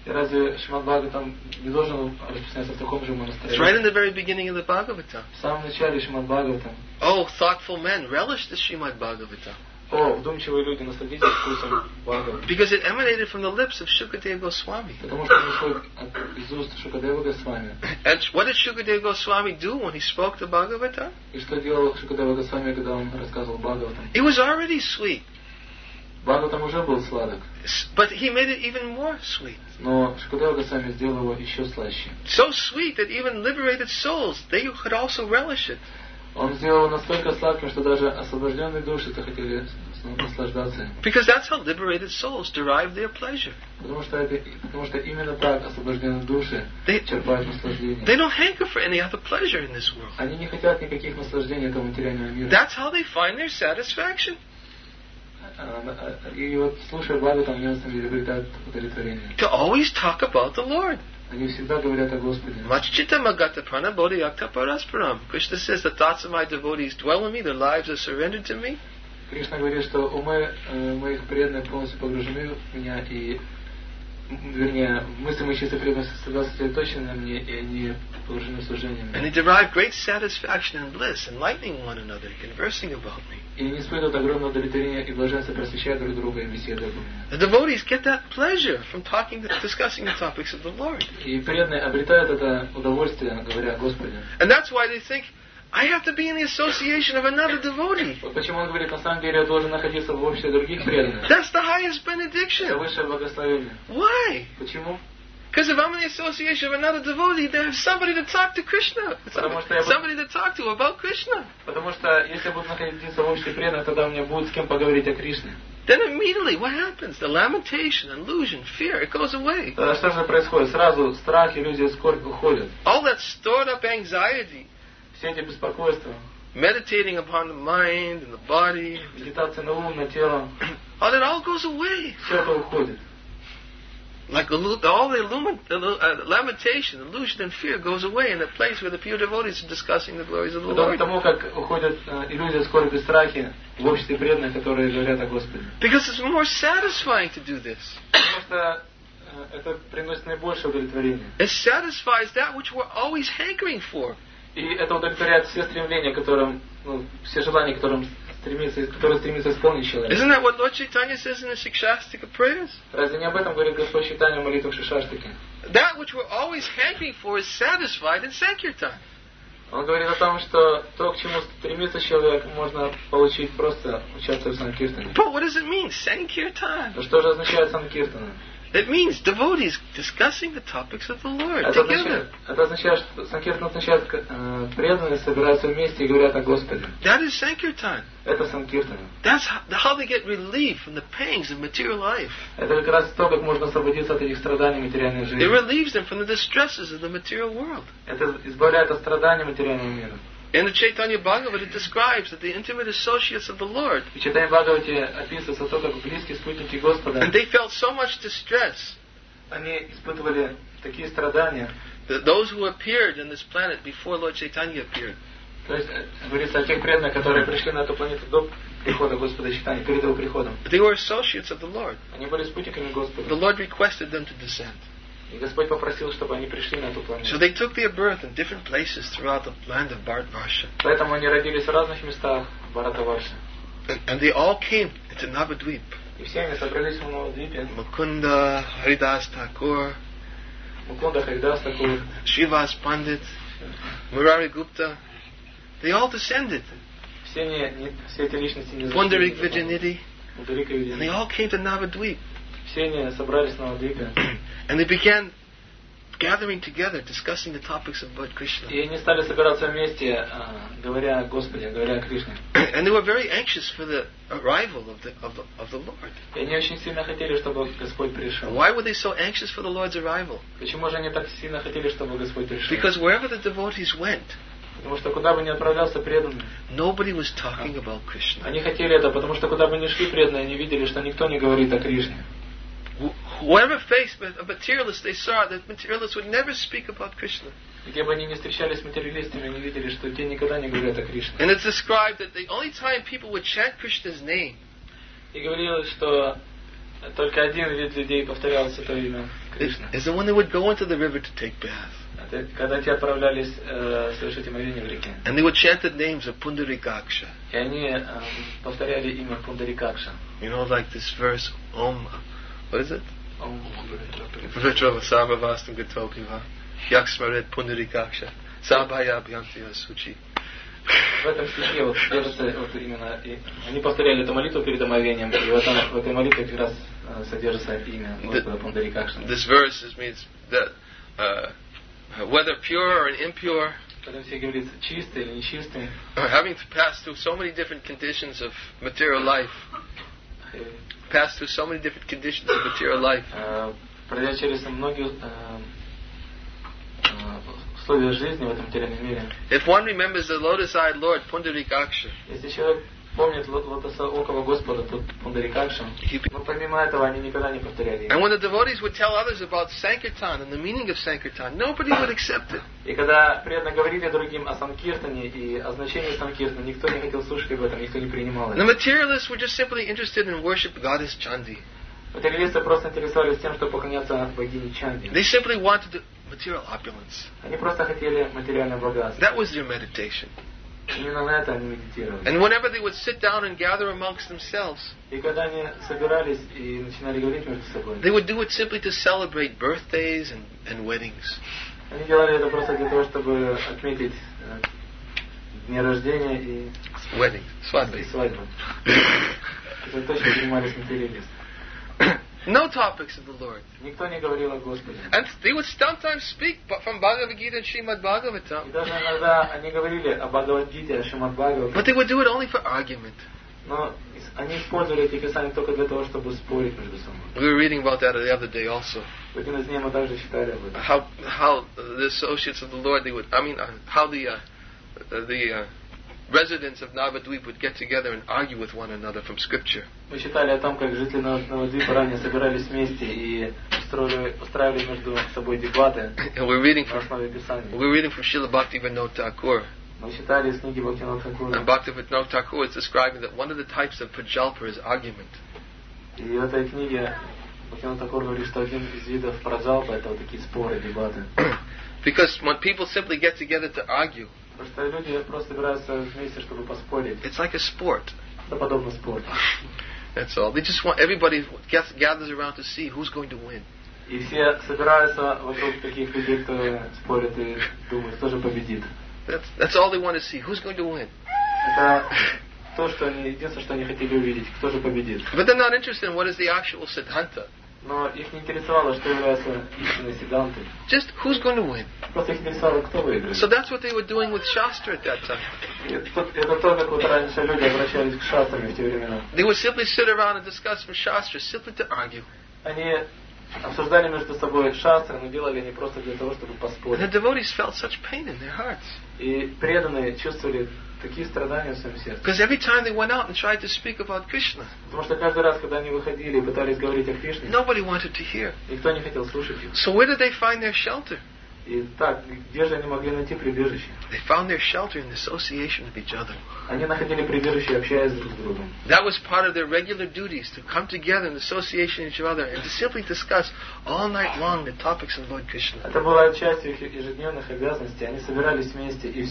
И разве Шримад Бхагаватам не должен распространяться в таком же It's right in настроении? the very beginning of the Bhagavatam. В самом начале Шримад Бхагаватам. Oh, thoughtful men, relish the Srimad Bhagavatam. О, вдумчивые люди, насладитесь вкусом Бхагаватам. Because it emanated from the lips of Shukadeva Goswami. Потому что он исходит из уст Шукадева Госвами. And what did Shukadeva Goswami do when he spoke the Bhagavatam? И что делал Шукадева Госвами, когда он рассказывал Бхагаватам? It was already sweet, Бхагаватам уже был сладок, but he made it even more sweet. но Шукадева Госвами сделал его еще слаще. So sweet that even liberated souls, they could also relish it. Он сделал его настолько сладким, что даже освобожденные души захотели наслаждаться им. Because that's how liberated souls derive their pleasure. Потому что именно так освобожденные души черпают наслаждение. They don't hanker for any other pleasure in this world. Они не хотят никаких наслаждений этого материального мира. That's how they find their satisfaction. И вот слушая Бхагаватам, они на самом деле обретают удовлетворение. To always talk about the Lord. Они всегда говорят о Господе. Machchita magata prana bodhiyakta paraspram. Krishna says, the thoughts of my devotees dwell in me, their lives are surrendered to me. Кришна говорит, что умы моих преданных полностью погружены в меня, и вернее, мысли моих чисто преданных всегда сосредоточены на мне, и они погружены в служение мне. And they derive great satisfaction and bliss, enlightening one another, conversing about me. И они испытывают огромное удовлетворение и блаженство, просвещая друг друга и беседуя обо мне. The devotees get that pleasure from discussing the topics of the Lord. И преданные обретают это удовольствие, говоря о Господе. And that's why they think, I have to be in the association of another devotee. Вот почему он говорит, на самом деле я должен находиться в обществе других преданных. That's the highest Это benediction. высшее благословение. Why? Почему? Because if I'm in the association of another devotee, there's somebody to talk to Krishna. Somebody to talk to about Krishna. Потому что если я буду находиться в обществе преданных, тогда у меня будет с кем поговорить о Кришне. Then immediately, what happens? The lamentation, illusion, fear, it goes away. Тогда что же происходит? Сразу страх, иллюзия, скорбь уходят. All that stored up anxiety, Все эти беспокойства, meditating upon the mind and the body, медитация на ум, на тело, all that all goes away. все это уходит. Like all the lamentation, illusion, and fear goes away in the place where the pure devotees are discussing the glories of the Потому Lord. тому, как уходят иллюзия, скорбь и страхи в обществе преданных, которые говорят о Господе. Because it's more satisfying to do this. Потому что это приносит наибольшее удовлетворение. It satisfies that which we're always hankering for. И это удовлетворяет все стремления, все желания, которые стремится исполнить человек. Isn't that what Lord Chaitanya says in the Shikshastika prayers? Разве не об этом говорит Господь Чайтанья в молитвах Шишаштаки? That which we're always hankering for is satisfied in Sankirtan. Он говорит о том, что то, к чему стремится человек, можно получить просто участвуя в Санкиртане. But what does it mean, Sankirtan? Но что же означает Санкиртана? It means devotees discussing the topics of the Lord together. Это означает, что Санкиртан означает, преданные собираются вместе и говорят о Господе. That is Sankirtan. Это Санкиртана. That's how they get relief from the pangs of material life. Это как раз то, как можно освободиться от этих страданий материальной It жизни. relieves them from the distresses of the material world. Это избавляет от страданий материального мира. In the Chaitanya Bhagavad, it describes that the intimate associates of the Lord, В Чайтанья Бхагавате описывается то, как близкие спутники Господа, and they felt so much distress, они испытывали такие страдания. that those who appeared on this planet before Lord Chaitanya appeared, То есть говорится о тех преданных, которые пришли на эту планету до прихода Господа Чайтаньи, перед его приходом. they were associates of the Lord. Они были спутниками The Господа. Lord requested them to descend. И Господь попросил, чтобы они пришли на эту So планету. they took their birth in different places throughout the land of Bharatvarsha. Поэтому они родились в разных местах Бхаратаварши. And they all came into Navadvip. И все они собрались в Навадвипе. Mukunda, Haridas Thakur, Мукунда, Харидас Такур, Srivas Pandit, Murari Gupta. They all descended. все эти личности не Pundarik Vijayanidhi. Пундарика And they Видяни. all came to Navadvip. Все они собрались на Навадвипе. And they began gathering together, discussing the topics of Lord Krishna. И они стали собираться вместе, говоря о Господе, говоря о Кришне. And they were very anxious for the arrival of the Lord. И они очень сильно хотели, чтобы Господь пришел. Why were they so anxious for the Lord's arrival? Почему же они так сильно хотели, чтобы Господь пришел? Because wherever the devotees went, Потому что куда бы ни отправлялся преданный, nobody was talking about Krishna. они хотели это, потому что куда бы ни шли преданные, они видели, что никто не говорит о Кришне. Whoever faced a materialist, they saw that materialists would never speak about Krishna. Где бы они ни встречались с материалистами, они видели, что те никогда не говорят о Кришне. And it's described that the only time people would chant Krishna's name И говорилось, что Только один вид людей повторял святое имя Кришны. Is when they would go into the river to take bath. Это когда те отправлялись совершить омовение в реке. And they would chant the names of Pundarikaksha. И они повторяли имя Пундарикакша. You know, like this verse, Om, what is it? Om. Vitrava Sarvavastam Gatopiva, Yaksmaret Pundarikaksha, Sabhaya Bhyantiya Suchi. В этом стихе вот держится вот именно, и они повторяли эту молитву перед омовением, и в этой молитве как раз содержится имя Господа Пундарикакша. This verse means that whether pure or impure, Когда все говорится чистый или нечистый, having to pass through so many different conditions of material life, пройдя через многие условия жизни в этом материальном мире. If one remembers the lotus-eyed Lord Pundarikaksha, если человек помнит лотосоокого Господа Пундарикакша, но помимо этого они никогда не повторяли. And when the devotees would tell others about Sankirtan and the meaning of Sankirtan, nobody would accept it. И когда преданно говорили другим о Санкиртане и о значении Санкиртана, никто не хотел слушать об этом, никто не принимал это. The materialists were just simply interested in worship goddess Chandi. Материалисты просто интересовались тем, что поклоняться богине Чанди. They simply wanted material opulence. Они просто хотели материальное богатство. That was their meditation. Именно на это они медитировали. And whenever they would sit down and gather amongst themselves, и когда они собирались и начинали говорить между собой, they would do it simply to celebrate birthdays and weddings. Они делали это просто для того, чтобы отметить дни рождения и weddings, свадьбы. Это точно занимались материалисты. No topics of the Lord. Никто не говорил о Господе. And they would sometimes speak from Bhagavad Gita and Srimad Bhagavatam. И даже иногда они говорили о Бхагавад-гите, о Шримад Бхагаватам. But they would do it only for argument. Но они использовали эти писания только для того, чтобы спорить между собой. We were reading about that the other day also. В один из дней мы также читали об этом. How the associates of the Lord, they would, how the residents of Navadvip would get together and argue with one another from Scripture. Мы читали о том, как жители Навадвипа ранее собирались вместе и устраивали между собой дебаты на основе Писания. We're reading from Srila Bhaktivinoda Thakur. Мы читали из книги Бхактивинода Thakura. And Bhaktivinoda Thakur is describing that one of the types of prajalpa is argument. И в этой книге Бхактивинода Thakura говорит, что один из видов праджалпа это вот такие споры, дебаты. Because when people simply get together to argue, потому что люди просто собираются вместе, чтобы поспорить. It's like a sport. Это подобно спорту. That's all. They just want everybody gathers around to see who's going to win. И все собираются вокруг таких людей, кто спорит и думает, кто же победит. That's all they want to see. Who's going to win? Это то, что они единственное, что они хотели увидеть, кто же победит. But they're not interested in what is the actual siddhanta. Но их не интересовало, что является истинной сиддхантой. Just who's going to win. Просто их интересовало, кто выиграет. So that's what they were doing with Shastra at that time. Это то, как вот раньше люди обращались к шастрам в те времена. They would simply sit around and discuss from Shastra simply to argue. Они обсуждали между собой шастры, но делали они просто для того, чтобы поспорить. And the devotees felt such pain in their hearts. И преданные чувствовали такие страдания в своем сердце. Because every time they went out and tried to speak about Krishna, потому что каждый раз, когда они выходили и пытались говорить о Кришне, nobody wanted to hear. Никто не хотел слушать их. So where did they find their shelter? И так, где же они могли найти прибежище? They found their shelter in the association of each other. Они находили прибежище, общаясь друг с другом. That was part of their regular duties, to come together in association with each other and to simply discuss all night long the topics of Lord Krishna. Это была частью их ежедневных обязанностей. Они собирались вместе и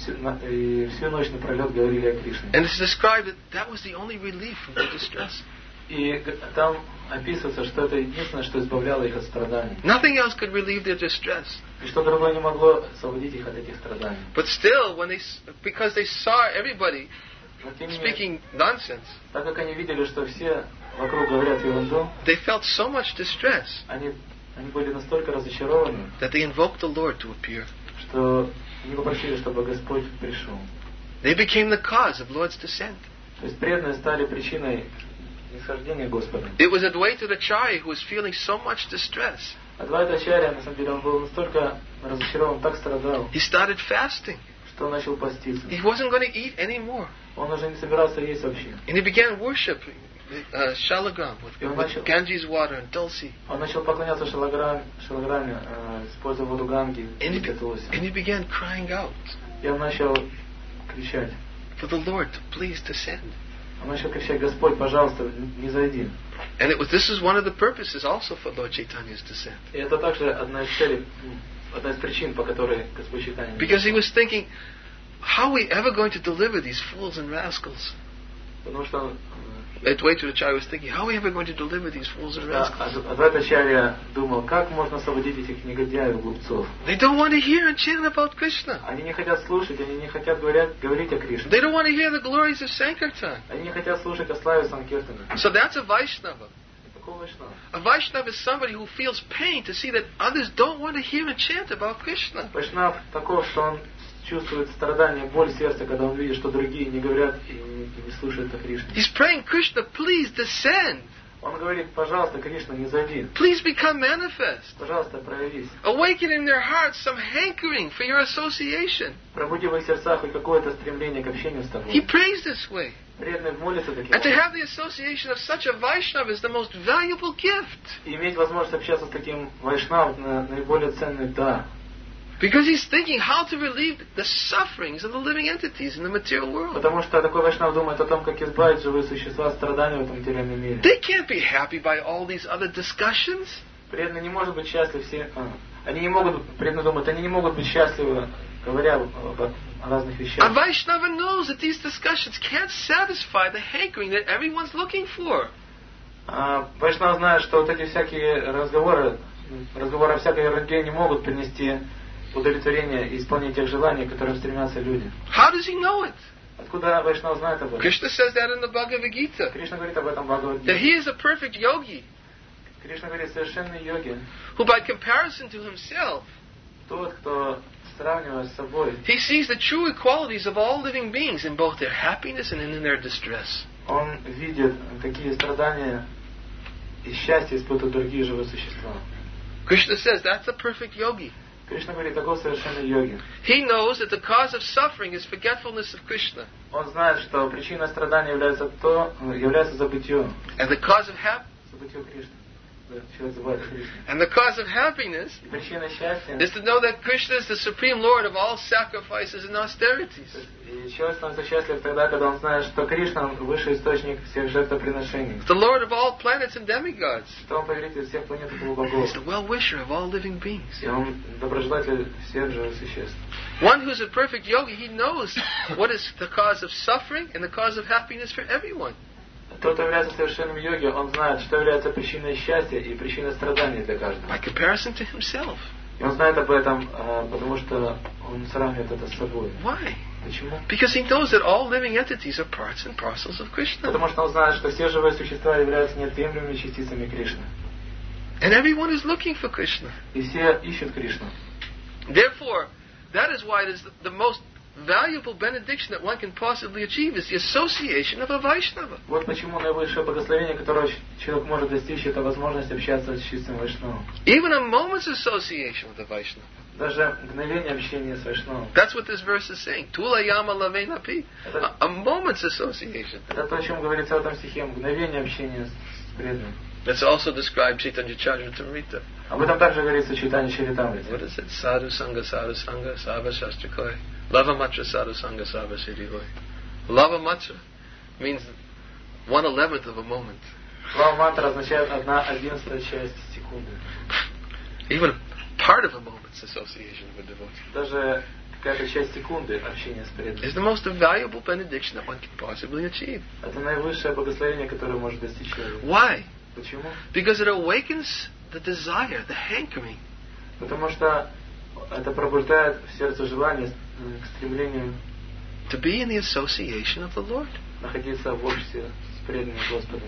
всю ночь напролет говорили о Кришне. And it's described that was the only relief from their distress. И там описывается, что это единственное, что избавляло их от страданий. Nothing else could relieve their distress. И что другое не могло освободить их от этих страданий. But still, because they saw everybody speaking nonsense, так как они видели, что все вокруг говорят ерунду, they felt so much distress они были настолько разочарованы, that they invoked the Lord to appear. Что они попросили, чтобы Господь пришел. They became the cause of Lord's descent. То есть преданные стали причиной нисхождения Господа. It was Advaita Acharya who was feeling so much distress. Адвайта Ачарья, на самом деле, он был настолько разочарован, так страдал, he started fasting. Что он начал поститься. He wasn't going to eat anymore. Он уже не собирался есть вообще. And he began worshiping Shalagram with Ganges water and Tulsi. Он начал поклоняться Шалаграме, используя воду Ганги и Тулси. And he began crying out. И он начал кричать. For the Lord to please descend. Он начал кричать: Господь, пожалуйста, не зайди. And this is one of the purposes also for Lord Chaitanya's descent. И это также одна из целей, одна из причин, по которой Господь Чайтанья. Because he was thinking, how are we ever going to deliver these fools and rascals? Потому что Advaita was thinking, how are we ever going to deliver these fools and rascals? Адвайтачарья думал, как можно освободить этих негодяев, глупцов. They don't want to hear and chant about Krishna. Они не хотят слушать, они не хотят говорить о Кришне. They don't want to hear the glories of Sankirtan. Они не хотят слушать о славе Санкиртана. So that's a Vaishnava. Такой Вайшнав. A Vaishnava is somebody who feels pain to see that others don't want to hear and chant about Krishna. Вайшнав таков, что он чувствует страдание, боль сердца, когда он видит, что другие не говорят и не слушают о Кришне. He's praying, Krishna, please descend. Он говорит, пожалуйста, Кришна, не зайди. Please become manifest. Пожалуйста, проявись. Awaken in their hearts some hankering for your association. Пробуди в их сердцах хоть какое-то стремление к общению с тобой. He prays this way. Преданный молится таким And to образом. have the association of such a Vaishnava is the most valuable gift. И иметь возможность общаться с таким Вайшнавом наиболее ценный дар. Because he's thinking how to relieve the sufferings of the living entities in the material world. Потому что такой Вайшнав думает о том, как избавить живые существа от страданий в этом материальном мире. They can't be happy by all these other discussions. Преданный не может быть счастлив они не могут, преданный думает, они не могут быть счастливы, говоря о разных A вещах. Vaishnava knows that these discussions can't satisfy the hankering that everyone's looking for. Вайшнав знает, что вот эти всякие разговоры о всякой ерунде не могут принести удовлетворение и исполнение тех желаний, к которым стремятся люди. How does he know it? Откуда Вайшнав знает об этом? Krishna says that in the Bhagavad Gita. Кришна говорит об этом в That Бхагавад-гите. he is a perfect yogi Кришна говорит, совершенный йоги, who by comparison to himself, тот, кто сравнивая с собой, he sees the true equalities of all living beings in both their happiness and in their distress. он видит, какие страдания и счастье испытывают другие живые существа. Krishna says that's a perfect yogi. Кришна говорит, такой совершенный йоги. He knows that the cause of suffering is forgetfulness of Krishna. Он знает, что причиной страдания является забытье. And the cause of Забытье Кришны. Человек забывает о Кришне. And the cause of happiness И причина счастья, is to know that Krishna is the supreme Lord of all sacrifices and austerities. и человек становится счастлив тогда, когда он знает, что Кришна высший источник всех жертвоприношений, The Lord of all planets and demigods. что он повелитель всех планет и полубогов, He's the well-wisher of all living beings. и он доброжелатель всех живых существ. One who's a perfect yogi, he knows what is the cause of suffering and the cause of happiness for everyone. Тот, кто является совершенным йоги, он знает, что является причиной счастья и причиной страданий для каждого. By comparison to himself. И он знает об этом, потому что он сравнивает это с собой. Why? Почему? Because he knows that all living entities are parts and parcels of Krishna. Потому что он знает, что все живые существа являются неотъемлемыми частицами Кришны. And everyone is looking for Krishna. И все ищут Кришну. Therefore, that is why it is the most valuable benediction that one can possibly achieve is the association of a Vaishnava. Вот почему наивысшее благословение, которое человек может достичь, это возможность общаться с чистым Вайшнавом. Even a moment's association with a Vaishnava. Даже мгновение общения с Вайшнавом. That's what this verse is saying. Tula yama lavenapi. A moment's association. Это то, о чем говорится в этом стихе, мгновение общения с преданным. That's also described Chaitanya Charitamrita. Об этом также говорится в Чайтанья Чаритамрите. What is it? Sadhu Sangha, Sava Shastra Lava Matra Sadhu Sangha, Sava Siddhi Hoy. Lava Matra means 1/11 of a moment. Слава мантра означает 1/11 часть секунды. Even part of a moment's association with a devotee. Даже какая-то часть секунды общения с преданным. Is the most valuable benediction that one can possibly achieve. Это наивысшее благословение, которое может достичь человек. Why? Почему? Because it awakens the desire, the hankering. Потому что это пробуждает в сердце желание к стремлению To be in the association of the Lord. находиться в обществе с преданным Господа.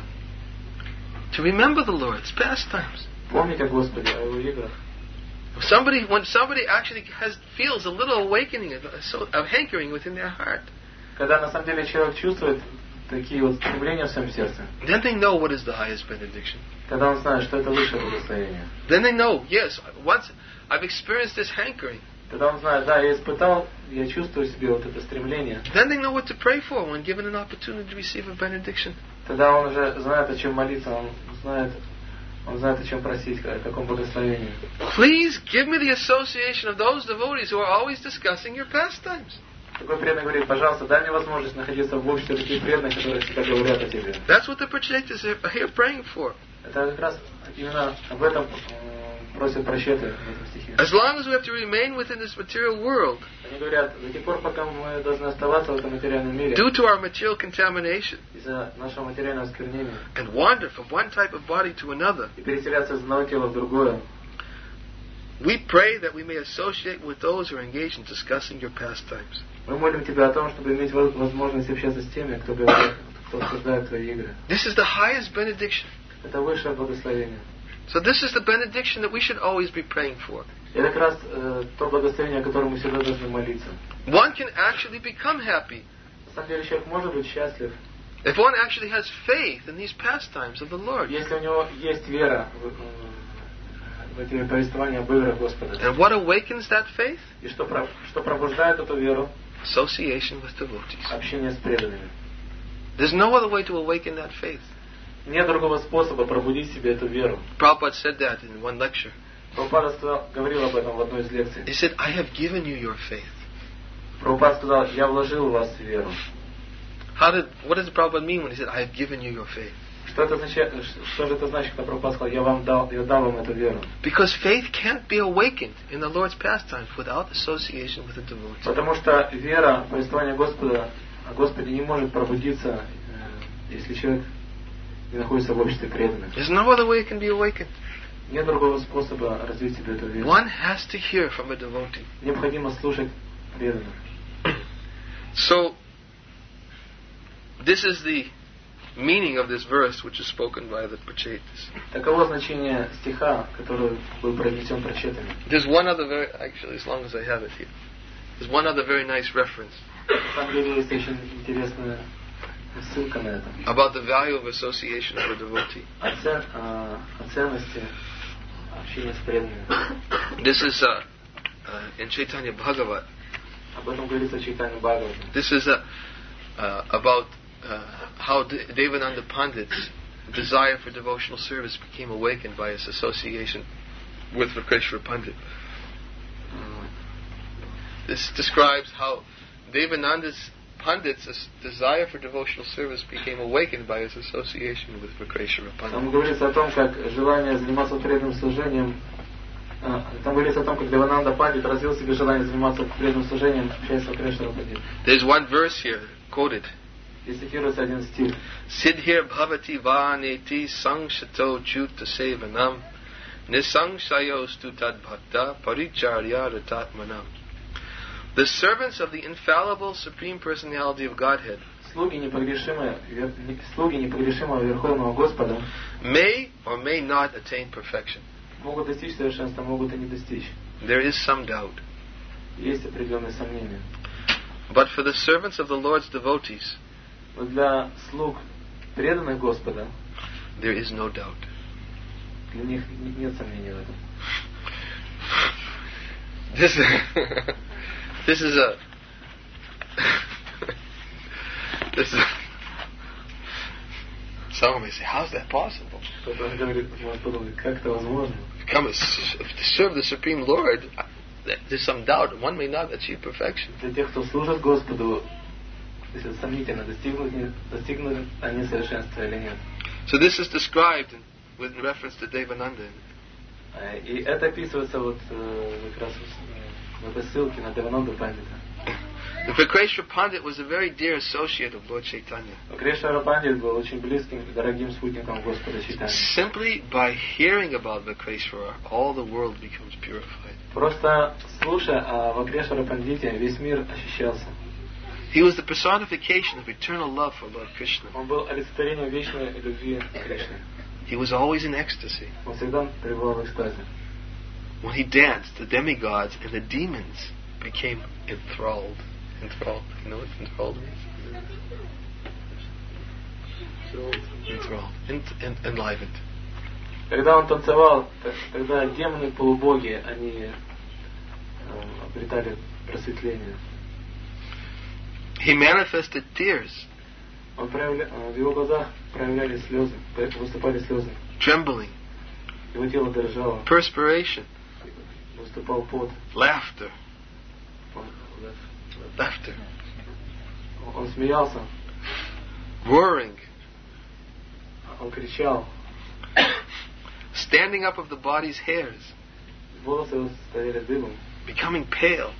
To remember the Lord's pastimes. Помнить о Господе, о Его играх. When somebody actually feels a little awakening of hankering within their heart, Когда на самом деле человек чувствует такие вот стремления в своем сердце, then they know what is the highest benediction. когда он знает, что это высшее благословение, Then they know, yes, once I've experienced this hankering, когда он знает, да, я испытал, я чувствую в себе вот это стремление, then they know what to pray for when given an opportunity to receive a benediction. тогда он уже знает, о чем молиться, он знает, о чем просить, о каком благословении. Please give me the association of those devotees who are always discussing your pastimes. Такой преданный говорит: пожалуйста, дай мне возможность находиться в обществе таких преданных, которые всегда говорят о тебе. That's what the Prachetas are here praying for. Это как раз именно об этом просят прощеты в этом стихе. As long as we have to remain within this material world, Они говорят, до тех пор, пока мы должны оставаться в этом материальном мире, due to our material contamination, из-за нашего материального осквернения, and wander from one type of body to another, и переселяться из одного тела в другое, we pray that we may associate with those who are engaged in discussing your pastimes. мы молим Тебя о том, чтобы иметь возможность общаться с теми, кто говорит, кто обсуждает Твои игры. This is the highest benediction. Это высшее благословение. So this is the benediction that we should always be praying for. Это как раз то благословение, о котором мы всегда должны молиться. One can actually become happy На самом деле человек может быть счастлив, if one actually has faith in these pastimes of the Lord. если у него есть вера в эти повествования об играх Господа. And what awakens that faith? И что пробуждает эту веру? Association with devotees. Общение с преданными. There's no other way to awaken that faith. Нет другого способа пробудить себе эту веру. Prabhupada said that in one lecture. Прабхупада говорил об этом в одной из лекций. He said, I have given you your faith. Прабхупада сказал: я вложил в вас веру. What does Prabhupada mean when he said, I have given you your faith? Что это означает? Что же это значит, когда Прабхупада сказал: я дал вам эту веру? Because faith can't be awakened in the Lord's pastimes without association with the devotee. Потому что вера, повествование Господа о Господе не может пробудиться, если человек не находится в обществе преданных. There's no other way it can be awakened. Нет другого способа развить себе эту веру. One has to hear from a devotee. Необходимо слушать преданных. So, this is the meaning of this verse which is spoken by the Prachetas. Таково значение стиха, который был произнесен прочетами. There's one other actually, as long as I have it here, there's one other very nice reference На самом деле есть очень интересная ссылка на это. about the value of association with a devotee. О ценности общения с преданными. This is in Chaitanya Bhagavat. Об этом говорится в Чайтанья Бхагавате. This is about how Devananda Pandit's desire for devotional service became awakened by his association with Vikreshwara Pandit. This describes how Devananda's Pandit's desire for devotional service became awakened by his association with Vikreshwara Pandit. Там говорится о том, как желание заниматься преданным служением. Там говорится о том, как Девананда Пандит развил себе желание заниматься преданным служением, общаясь с Vikreshwara Pandit. There's one verse here quoted. И цитируется один стих. Siddhir bhavati vaneti sangshato juta sevanam nisangsayostu tad bhakta paricharya ratatmanam. The servants of the infallible Supreme Personality of Godhead Слуги непогрешимого Верховного Господа may or may not attain perfection. могут достичь совершенства, могут и не достичь. There is some doubt. Есть определенные сомнения. But for the servants of the Lord's devotees, Но для слуг преданных Господа there is no doubt. для них нет сомнений в этом. This is a someone may say, how's that possible? Кто-то говорит, может подумать, как это возможно? To serve the Supreme Lord, there's some doubt. One may not achieve perfection. Для тех, кто служит Господу, это сомнительно, достигнут они совершенства или нет. So this is described with reference to Devananda. И это описывается вот как раз в этой ссылке на Девананду Пандита. The Vikreshwara Pandit was a very dear associate of Lord Chaitanya. Vikreshwara Pandit был очень близким и дорогим спутником Господа Чайтаньи. Simply by hearing about Vikreshwara, all the world becomes purified. Просто слушая о Vikreshwara Пандите, весь мир очищался. He was the personification of eternal love for Lord Krishna. Он был олицетворением вечной любви к Кришне. He was always in ecstasy. Он всегда пребывал в экстазе. When he danced, the demigods and the demons became enthralled. Enthralled. You know what enthralled means? Enthralled. Enlivened. Когда он танцевал, тогда демоны полубоги, они обретали просветление. He manifested tears. В его глазах проявлялись слезы, выступали слезы. Trembling. Его тело дрожало. Perspiration. Выступал пот. Laughter. Laughter. Он смеялся, Roaring. он кричал, Standing up of the body's hairs. волосы его стояли дыбом, Becoming pale.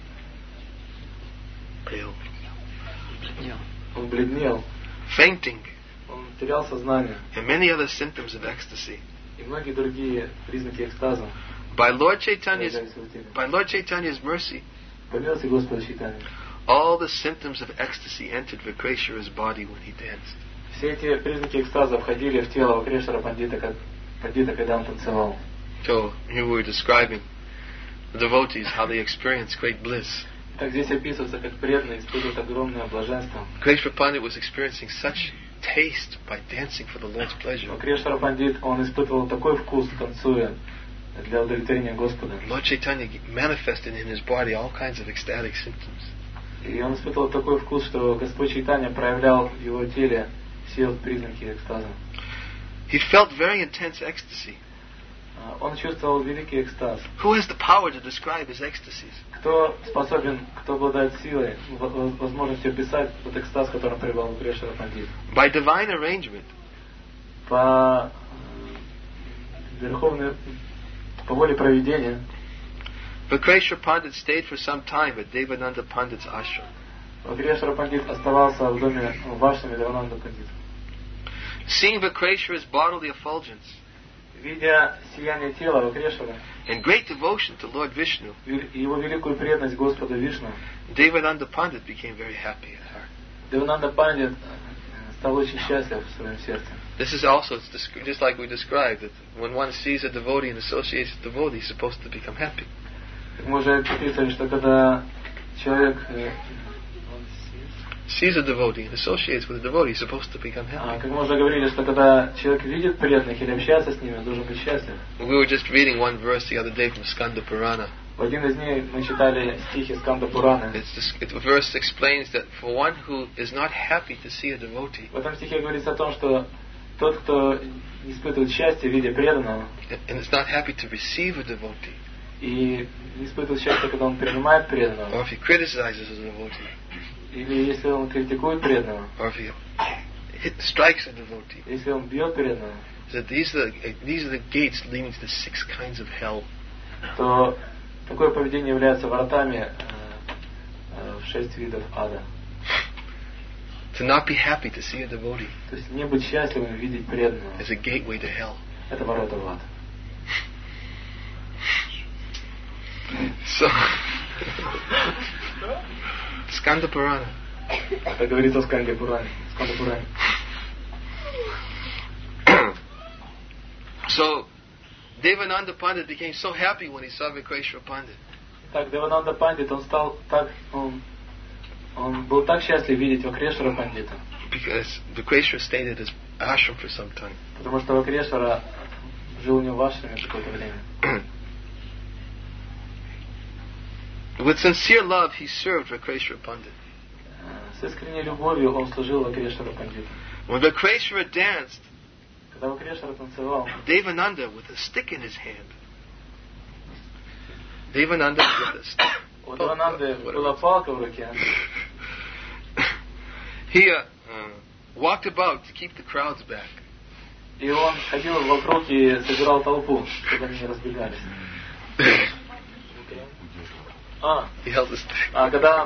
Pale. он бледнел, Fainting. он терял сознание And many other symptoms of ecstasy. и многие другие признаки экстаза. By Lord Chaitanya's проявлялись в его теле. By Lord Chaitanya's mercy, По милости Господа Чайтаньи, all the symptoms of ecstasy entered Vikreshwara's body when he danced. все эти признаки экстаза входили в тело Вакрешвара Пандита, когда он танцевал. So here we're describing the devotees, how they experience great bliss. Так здесь описывается, как преданные испытывают огромное блаженство. Vikreshwara Pandit was experiencing such taste by dancing for the Lord's pleasure. Вакрешвара Пандит, он испытывал такой вкус, танцуя для удовлетворения Господа. Lord Chaitanya manifested in his body all kinds of ecstatic symptoms. И он испытывал такой вкус, что Господь Чайтанья проявлял в его теле все вот признаки экстаза. He felt very intense ecstasy. Он чувствовал великий экстаз. Who has the power to describe his ecstasies? Кто способен, кто обладает силой, возможностью описать тот экстаз, которым пребывал Вакрешвара Пандит? By divine arrangement, По верховной, по воле провидения, Vikreshwara Pandit stayed for some time at Devananda Pandit's ashram. Вакрешвара Пандит оставался в доме Вашнами Девананда Пандита. Seeing Vikreshwara's bodily effulgence Видя сияние тела Вакрешвара and great devotion to Lord Vishnu, и его великую преданность Господу Вишну, Devananda Pandit became very happy at heart. Девананда Пандит стал очень счастлив в своем сердце. This is also just like we described, that when one sees a devotee and associates with a devotee, he's supposed to become happy. Мы уже описали, что когда человек Sees a devotee and associates with a devotee, he's supposed to become happy. как мы уже говорили, что когда человек видит преданных или общается с ними, он должен быть счастлив. We were just reading one verse the other day from Skanda Purana. В один из дней мы читали стихи Сканда Пураны. The verse explains that for one who is not happy to see a devotee, В этом стихе говорится о том, что тот, кто не испытывает счастья, видя преданного, and is not happy to receive a devotee, и не испытывает счастья, когда он принимает преданного, or if he criticizes a devotee, или если он критикует преданного, or if he strikes a devotee, если он бьет преданного, that these are the gates leading to the 6 kinds of hell. то такое поведение является вратами в 6 видов ада. To not be happy to see a devotee То есть не быть счастливым видеть преданного. is a gateway to hell. Это ворота в ад. So, Skanda Purana. Это говорится о Сканде Пуране. Сканда Пуране. So, Devananda Pandit became so happy when he saw Vikreshwara Pandit. Так, Девананда Пандит, он был так счастлив видеть Вакрешвара Пандита. Because Vikreshwara stayed at his ashram for some time. Потому что Вакрешвара жил у него в ашраме какое-то время. With sincere love, he served Vikreshwara Pandit. С искренней любовью он служил Вакрешвара Пандиту. When Vikreshwara danced, Когда Вакрешвара танцевал, Devananda, with a stick in his hand, Devananda with a stick. у Девананды была палка в руке, He walked about to keep the crowds back. и он ходил вокруг и собирал толпу, чтобы они не разбегались. He held the stick.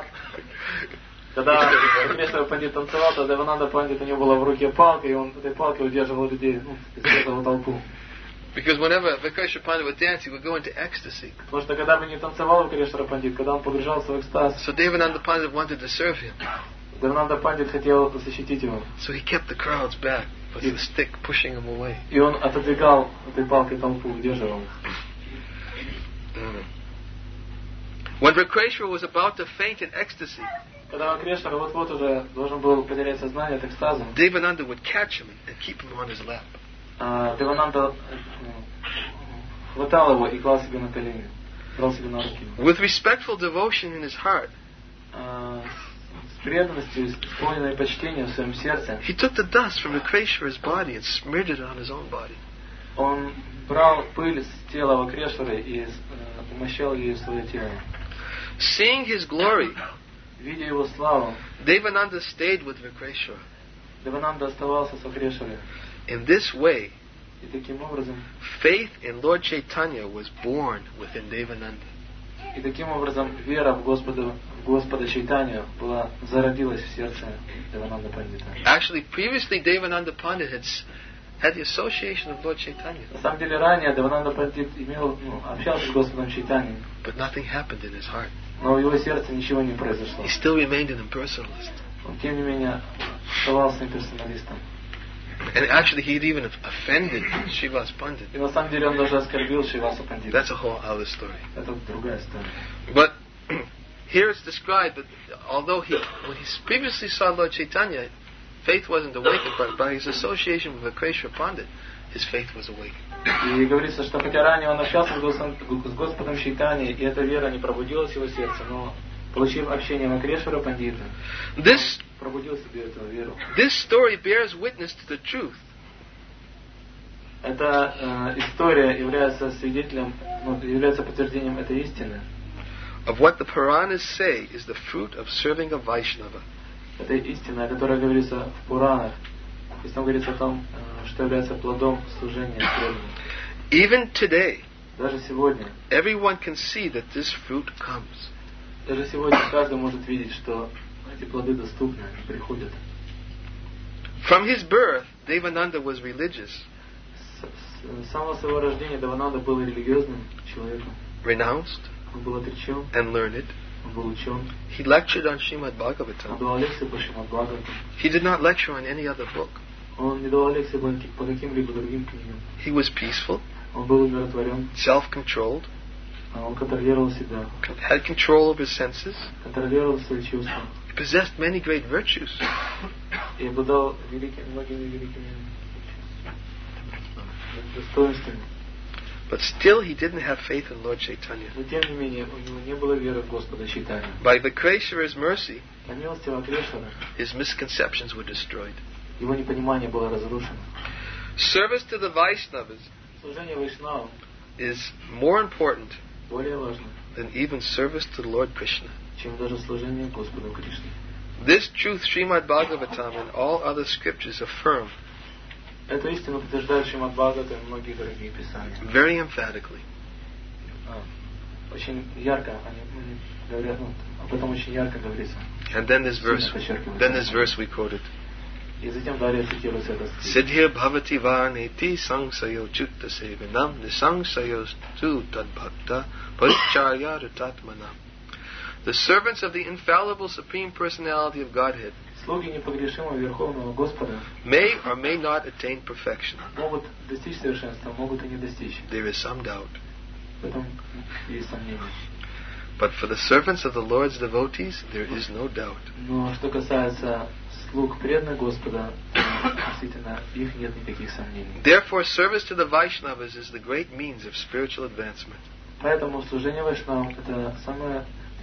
Когда Вакрешвара Пандит танцевал, то Девананда Пандит, у него была в руке палка, и он этой палкой удерживал людей, удерживал толпу. Because whenever Vikreshwara Pandit would dance, he would go into ecstasy. Потому что когда бы не танцевал Вакрешвара Пандит, когда он погружался в экстаз, So Devananda Pandit wanted to serve him. Девананда Пандит хотел защитить его. So he kept the crowds back with the stick, pushing them away. И он отодвигал этой палкой толпу, удерживал их. When Vikreshwara was about to faint in ecstasy, Когда Вакрешвара вот-вот уже должен был потерять сознание от экстаза, Devananda would catch him and keep him on his lap. Девананда хватал его и клал себе на колени, брал себе на руки. With respectful devotion in his heart, С преданностью, исполненной почтением в своем сердце, he took the dust from Vikreshwara's body and smeared it on his own body. он брал пыль с тела Вакрешвары и умощал ее в свое тело. Seeing his glory, Видя его славу, Devananda stayed with Vikreshwara. Девананда оставался с Вакрешварой. In this way, И таким образом, faith in Lord Chaitanya was born within Devananda. вера в Господа Чайтанью зародилась в сердце Девананда Пандита. Actually, previously Devananda Pandit had the association of Lord Chaitanya, На самом деле, ранее Девананда Пандит общался с Господом Чайтаньей, but nothing happened in his heart. но в его сердце ничего не произошло. He still remained an impersonalist. Он, тем не менее, оставался имперсоналистом. And actually, he'd even offended Srivas Pandit. И на самом деле он даже оскорбил Шриваса Пандита. That's a whole other story. Это другая история. But here it's described that although when he previously saw Lord Chaitanya, faith wasn't awakened, but by his association with Vikreshwara Pandit, his faith was awakened. И говорится, что хотя ранее он общался с Господом Чайтаньей, и эта вера не пробудилась в его сердце, но получив общение Вакрешвара Пандита, пробудил себе эту веру. This story bears witness to the truth. Эта история является свидетелем, является подтверждением этой истины. Of what the Puranas say is the fruit of serving a Vaishnava. Это истина, о которой говорится в Пуранах. И там говорится о том, что является плодом служения преданным. Even today, даже сегодня, everyone can see that this fruit comes. Даже сегодня каждый может видеть, что эти плоды доступны, они приходят. From his birth, Devananda was religious. С самого своего рождения Девананда был религиозным человеком. Renounced Он был отречен. And learned. Он был учен. He lectured on Srimad Bhagavatam. Он давал лекции по Шримад Бхагаватам. He did not lecture on any other book. Он не давал лекции по каким-либо другим книгам. He was peaceful. Он был умиротворен. Self-controlled. Он контролировал себя. Had control of his senses. Контролировал свои чувства. He possessed many great virtues. И обладал многими великими достоинствами. But still he didn't have faith in Lord Chaitanya. Но тем не менее, у него не было веры в Господа Чайтанью. By Vikreshwara's mercy, по милости Вакрешвара, his misconceptions were destroyed. Его непонимание было разрушено. Service to the Vaishnavas служение Вайшнавам is more important более важно, than even service to the Lord Krishna. чем даже служение Господу Кришне. This truth Srimad Bhagavatam and all other scriptures affirm. Эту истину подтверждают Шримад Бхагаватам и многие другие писания. Very emphatically. Очень ярко они говорят, об этом очень ярко говорится. And then this verse we quoted. И затем далее цитируется этот стих. Siddhir bhavati varneti sangsayo chutta sevinam nisangsayo tu tadbhakta paricharya tatmanam. The servants of the infallible Supreme Personality of Godhead слуги непогрешимого Верховного Господа may or may not attain perfection. Могут достичь совершенства, могут и не достичь. There is some doubt. В этом есть сомнение. But for the servants of the Lord's devotees, there is no doubt. Но что касается слуг преданных Господа, действительно, их нет никаких сомнений. Therefore, service to the Vaishnavas is the great means of spiritual advancement. Поэтому служение Вайшнавам это самое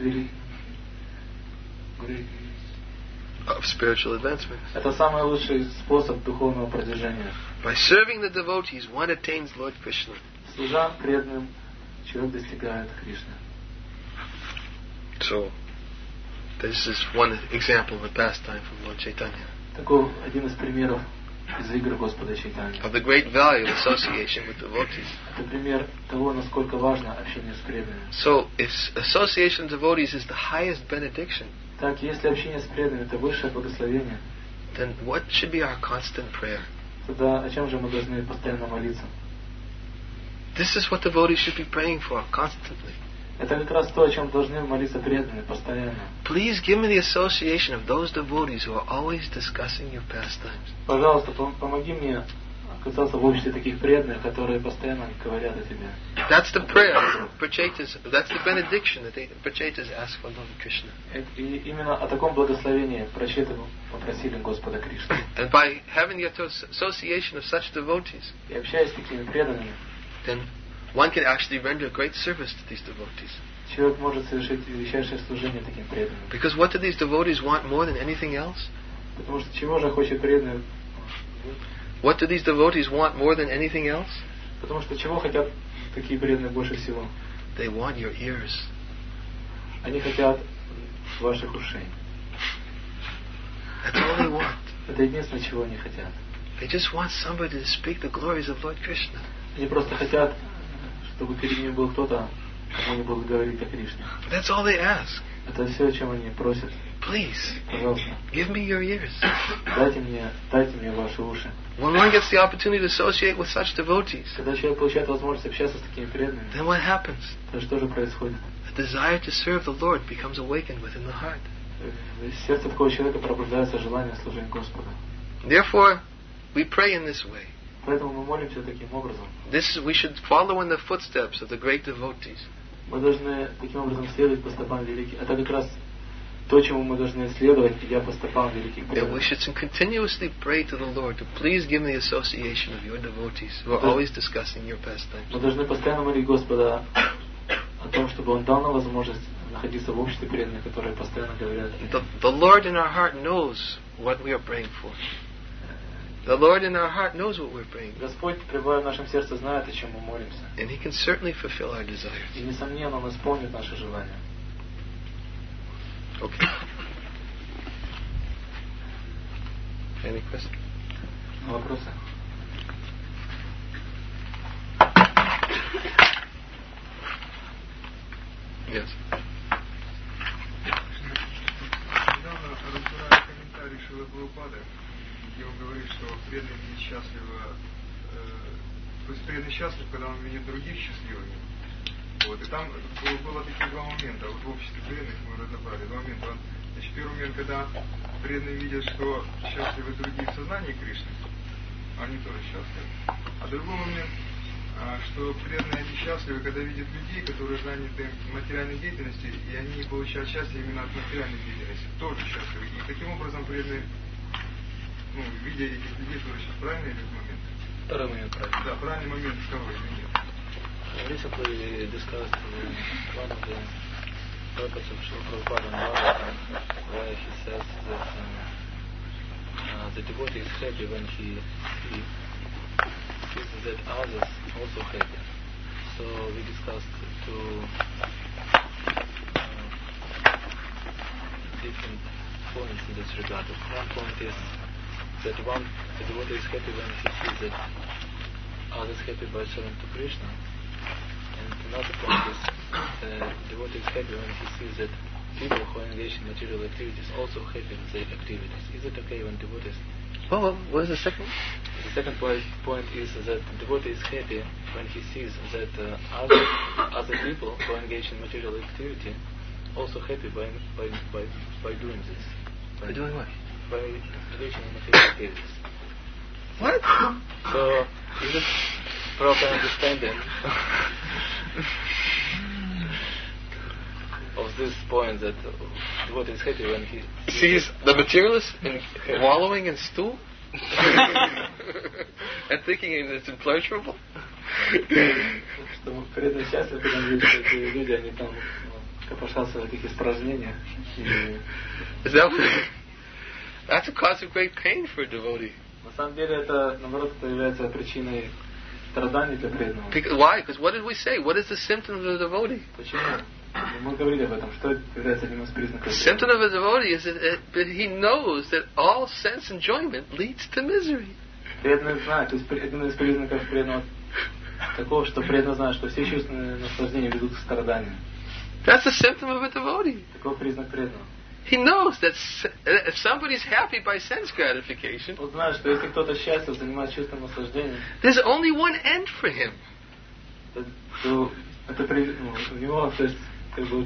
of spiritual advancement. Это самый лучший способ духовного продвижения. By serving the devotees, one attains Lord Krishna. Служа преданным, человек достигает Кришны. So, this is one example of a pastime from Lord Chaitanya. Такой один из примеров из игр Господа Чайтаньи. Of the great value of association with devotees. Это пример того, насколько важно общение с преданными. So, if association with devotees is the highest benediction, так, если общение с преданными это высшее благословение, then what should be our constant prayer? Тогда о чем же мы должны постоянно молиться? This is what devotees should be praying for constantly. Это как раз то, о чем должны молиться преданные постоянно. Please give me the association of those devotees who are always discussing your pastimes. Пожалуйста, помоги мне оказаться в обществе таких преданных, которые постоянно говорят о тебе. That's the prayer, that's the benediction that the Prachetas ask for Lord Krishna. И именно о таком благословении Прачеты попросили Господа Кришны. And by having the association of such devotees, и общаясь с такими преданными, then one can actually render great service to these devotees. Человек может совершить величайшее служение таким преданным. Because what do these devotees want more than anything else? Потому что чего же хочет преданный? What do these devotees want more than anything else? Потому что чего хотят такие преданные больше всего? They want your ears. Они хотят ваших ушей. That's all they want. Это единственное, чего они хотят. They just want somebody to speak the glories of Lord Krishna. Они просто хотят, чтобы перед ними был кто-то, кому они будут говорить о Кришне. That's all they ask. Это все, о чем они просят. Please, Пожалуйста, give me your ears. дайте мне ваши уши. When one gets the opportunity to associate with such devotees, Когда человек получает возможность общаться с такими преданными, then what happens? то что же происходит? The desire to serve the Lord becomes awakened within the heart. В сердце такого человека пробуждается желание служить Господу. Therefore, we pray in this way. Поэтому мы молимся таким образом. We should follow in the footsteps of the great devotees. Мы должны таким образом следовать по стопам великих. Это как раз то, чему мы должны следовать, идя по стопам великих And we преданных. should continuously pray to the Lord to please give me the association of your devotees who are always discussing your pastimes. Мы должны постоянно молить Господа о том, чтобы Он дал нам возможность находиться в обществе преданных, которые постоянно говорят. The Lord in our heart knows what we are praying for. The Lord in our heart knows what we're praying for. Господь, пребывая в нашем сердце, знает, о чем мы молимся. And He can certainly fulfill our desires. И, несомненно, Он исполнит наши желания. Okay. Any questions? Вопросы? Yes. Недавно разбирая комментарий Шрилы Прабхупады, где он говорит, что преданный видит счастливо, то есть преданный счастлив, когда он видит других счастливыми. Вот, и там было такие два момента. Вот в обществе преданных мы разобрали два момента. Значит, первый момент, когда преданные видят, что счастливы другие в сознании Кришны, они тоже счастливы. А другой момент, что преданные они счастливы, когда видят людей, которые заняты материальной деятельностью, и они получают счастье именно от материальной деятельности, тоже счастливы. И таким образом преданные, видя этих людей, тоже счастливы. Правильный этот момент? Второй момент правильный. Да, правильный момент второй, или нет? Recently discussed one of the purpose of Srila Prabhupada in Bhagavatam, where he says that the devotee is happy when he sees that others also happy. So we discussed two different points in this regard. One point is that the devotee is happy when he sees that others happy by serving to Krishna. And another point is the devotee is happy when he sees that people who are engaged in material activities also happy with their activities. Is it okay when devotees... Well, what is the second? The second point is that the devotee is happy when he sees that other people who are engaged in material activity also happy by doing this. By doing what? By engaging in material activities. What? So, is it proper understanding of this point that devotee is happy when he sees the materialist wallowing in stool and thinking it's impenetrable? Что преданный счастлив, когда он видит, что эти люди, они там копошатся в этих испражнениях. That's a cause of great pain for a devotee. На самом деле это, наоборот, это является причиной страданий для преданного. Why? Because what did we say? What is the symptom of a devotee? Почему? Мы говорили об этом, что является одним из признаков. The symptom of a devotee is that he knows that all sense enjoyment leads to misery. Преданный знает, то есть один из признаков преданного такого, что преданный знает, что все чувственные наслаждения ведут к страданию. That's the symptom of a devotee. Такой признак преданного. He knows that if somebody's happy by sense gratification, Он знает, что если кто-то счастлив, занимается чувственным наслаждением, there's only one end for him. то это у него, то есть, как бы,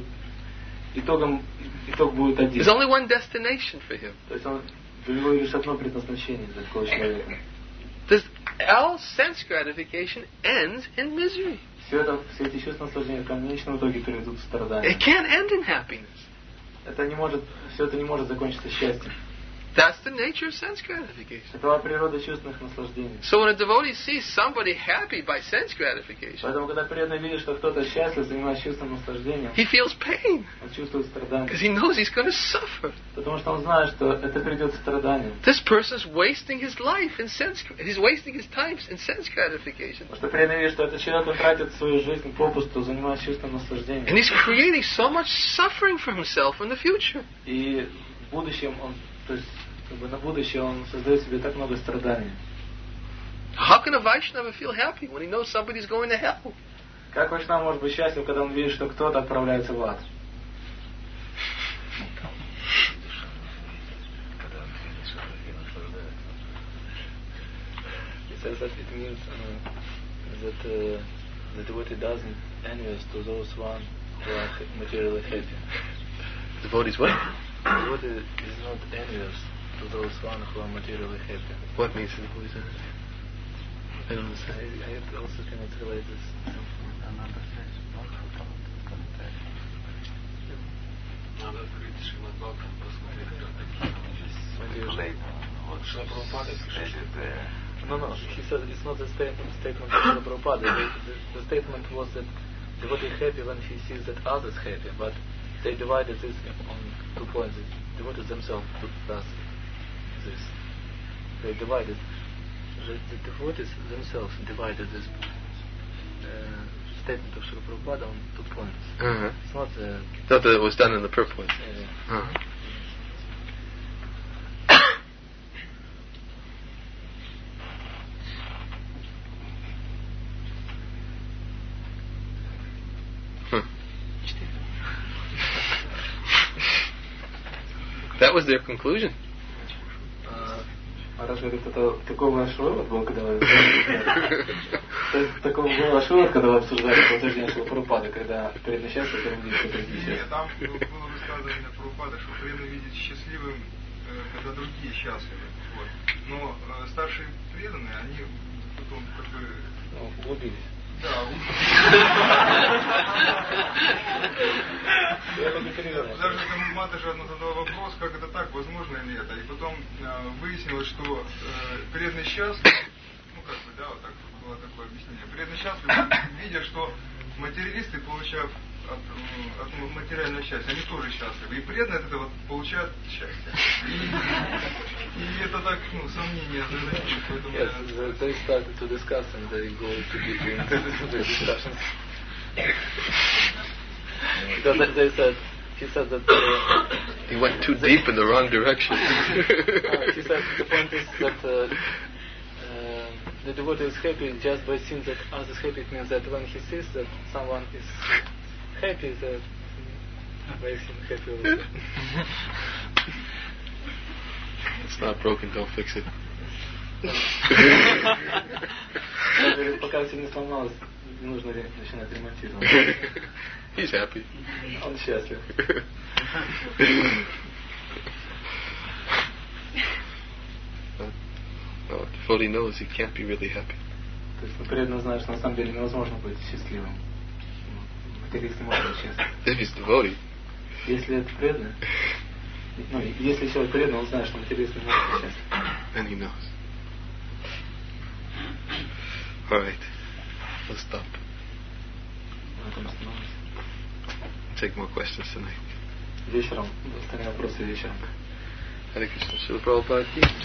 итог будет один. There's only one destination for him. То есть у него лишь одно предназначение для такого человека. All sense gratification ends in misery. Все эти чувства наслаждения в конечном итоге приведут к страданию. It can't end in happiness. Все это не может закончиться счастьем. That's the nature of sense gratification. Такова природа чувственных наслаждений. So when a devotee sees somebody happy by sense gratification, Поэтому, когда преданный видит, что кто-то счастлив, занимаясь чувственным наслаждением, he feels pain он чувствует страдание. because he knows he's going to suffer. Потому что он знает, что это придет страданием. This person's wasting his life in sense. He's wasting his time in sense gratification, Потому что преданный видит, что этот человек он тратит свою жизнь попусту, занимаясь чувственным наслаждением. and he's creating so much suffering for himself in the future. И в будущем он, то есть как бы на будущее он создает себе так много страданий. How can a Vaishnava feel happy when he knows somebody's going to hell? Как Вайшнав может быть счастлив, когда он видит, что кто-то отправляется в ад? He says that it means that the devotee doesn't envious to those one who are materially happy. Devotees what? The devotee is not envious to those one who are materially happy. What means devotees? I don't understand. I also cannot relate this. Надо открыть Шримад Бхагаватам, посмотреть, как такие Maybe вот Шрила Прабхупада пишет. No, he said it's not the statement of Srila Prabhupada. The statement was that devotee is happy when he sees that others happy, but they divided this on 2 points. The devotees themselves does this. They divided. The devotees themselves divided this statement of Srila Prabhupada on 2 points. Uh-huh. It's not Thought that it was done in the purport. Uh-huh. That was their conclusion. Мараш говорит, это такой ваш вывод был, когда вы такой был ваш вывод, когда вы обсуждали утверждение Шрилы Прабхупады, когда перед несчастьем это видит что-то несчастье. Нет, там было высказывание Прабхупады, что преданный видит счастливым, когда другие счастливы. Вот. Но старшие преданные, они потом как бы... углубились. Да, даже там Мата же задала вопрос, как это так, возможно ли это. И потом выяснилось, что преданный счастлив, ну как бы, да, вот так было такое объяснение. Преданный счастлив, видя, что материалисты, получав от материального счастья, они тоже счастливы. И преданные от этого получают счастье. И это так, сомнения задают. Поэтому Yes, they started to discuss and they go too deeply into the discussions. Because they said, he said that... He went too deep in the wrong direction. He said the point is that the devotee is happy just by seeing that others happy. It means that when he sees that someone is happy, that makes him happy also. It's not broken, don't fix it. Пока все не сломалось, не нужно начинать ремонтировать. He's happy. Он счастлив. No, the devotee knows he can't be really happy. То есть преданно знает, что на самом деле невозможно быть счастливым. Материалист не может быть счастливым. If he's devotee, Если это преданно, если человек преданный, он знает, что материалист не может быть счастлив. then he knows. Alright, let's stop. На этом остановимся. Take more questions tonight. Вечером, остальные вопросы вечером. Hare Krishna, Srila Prabhupada ki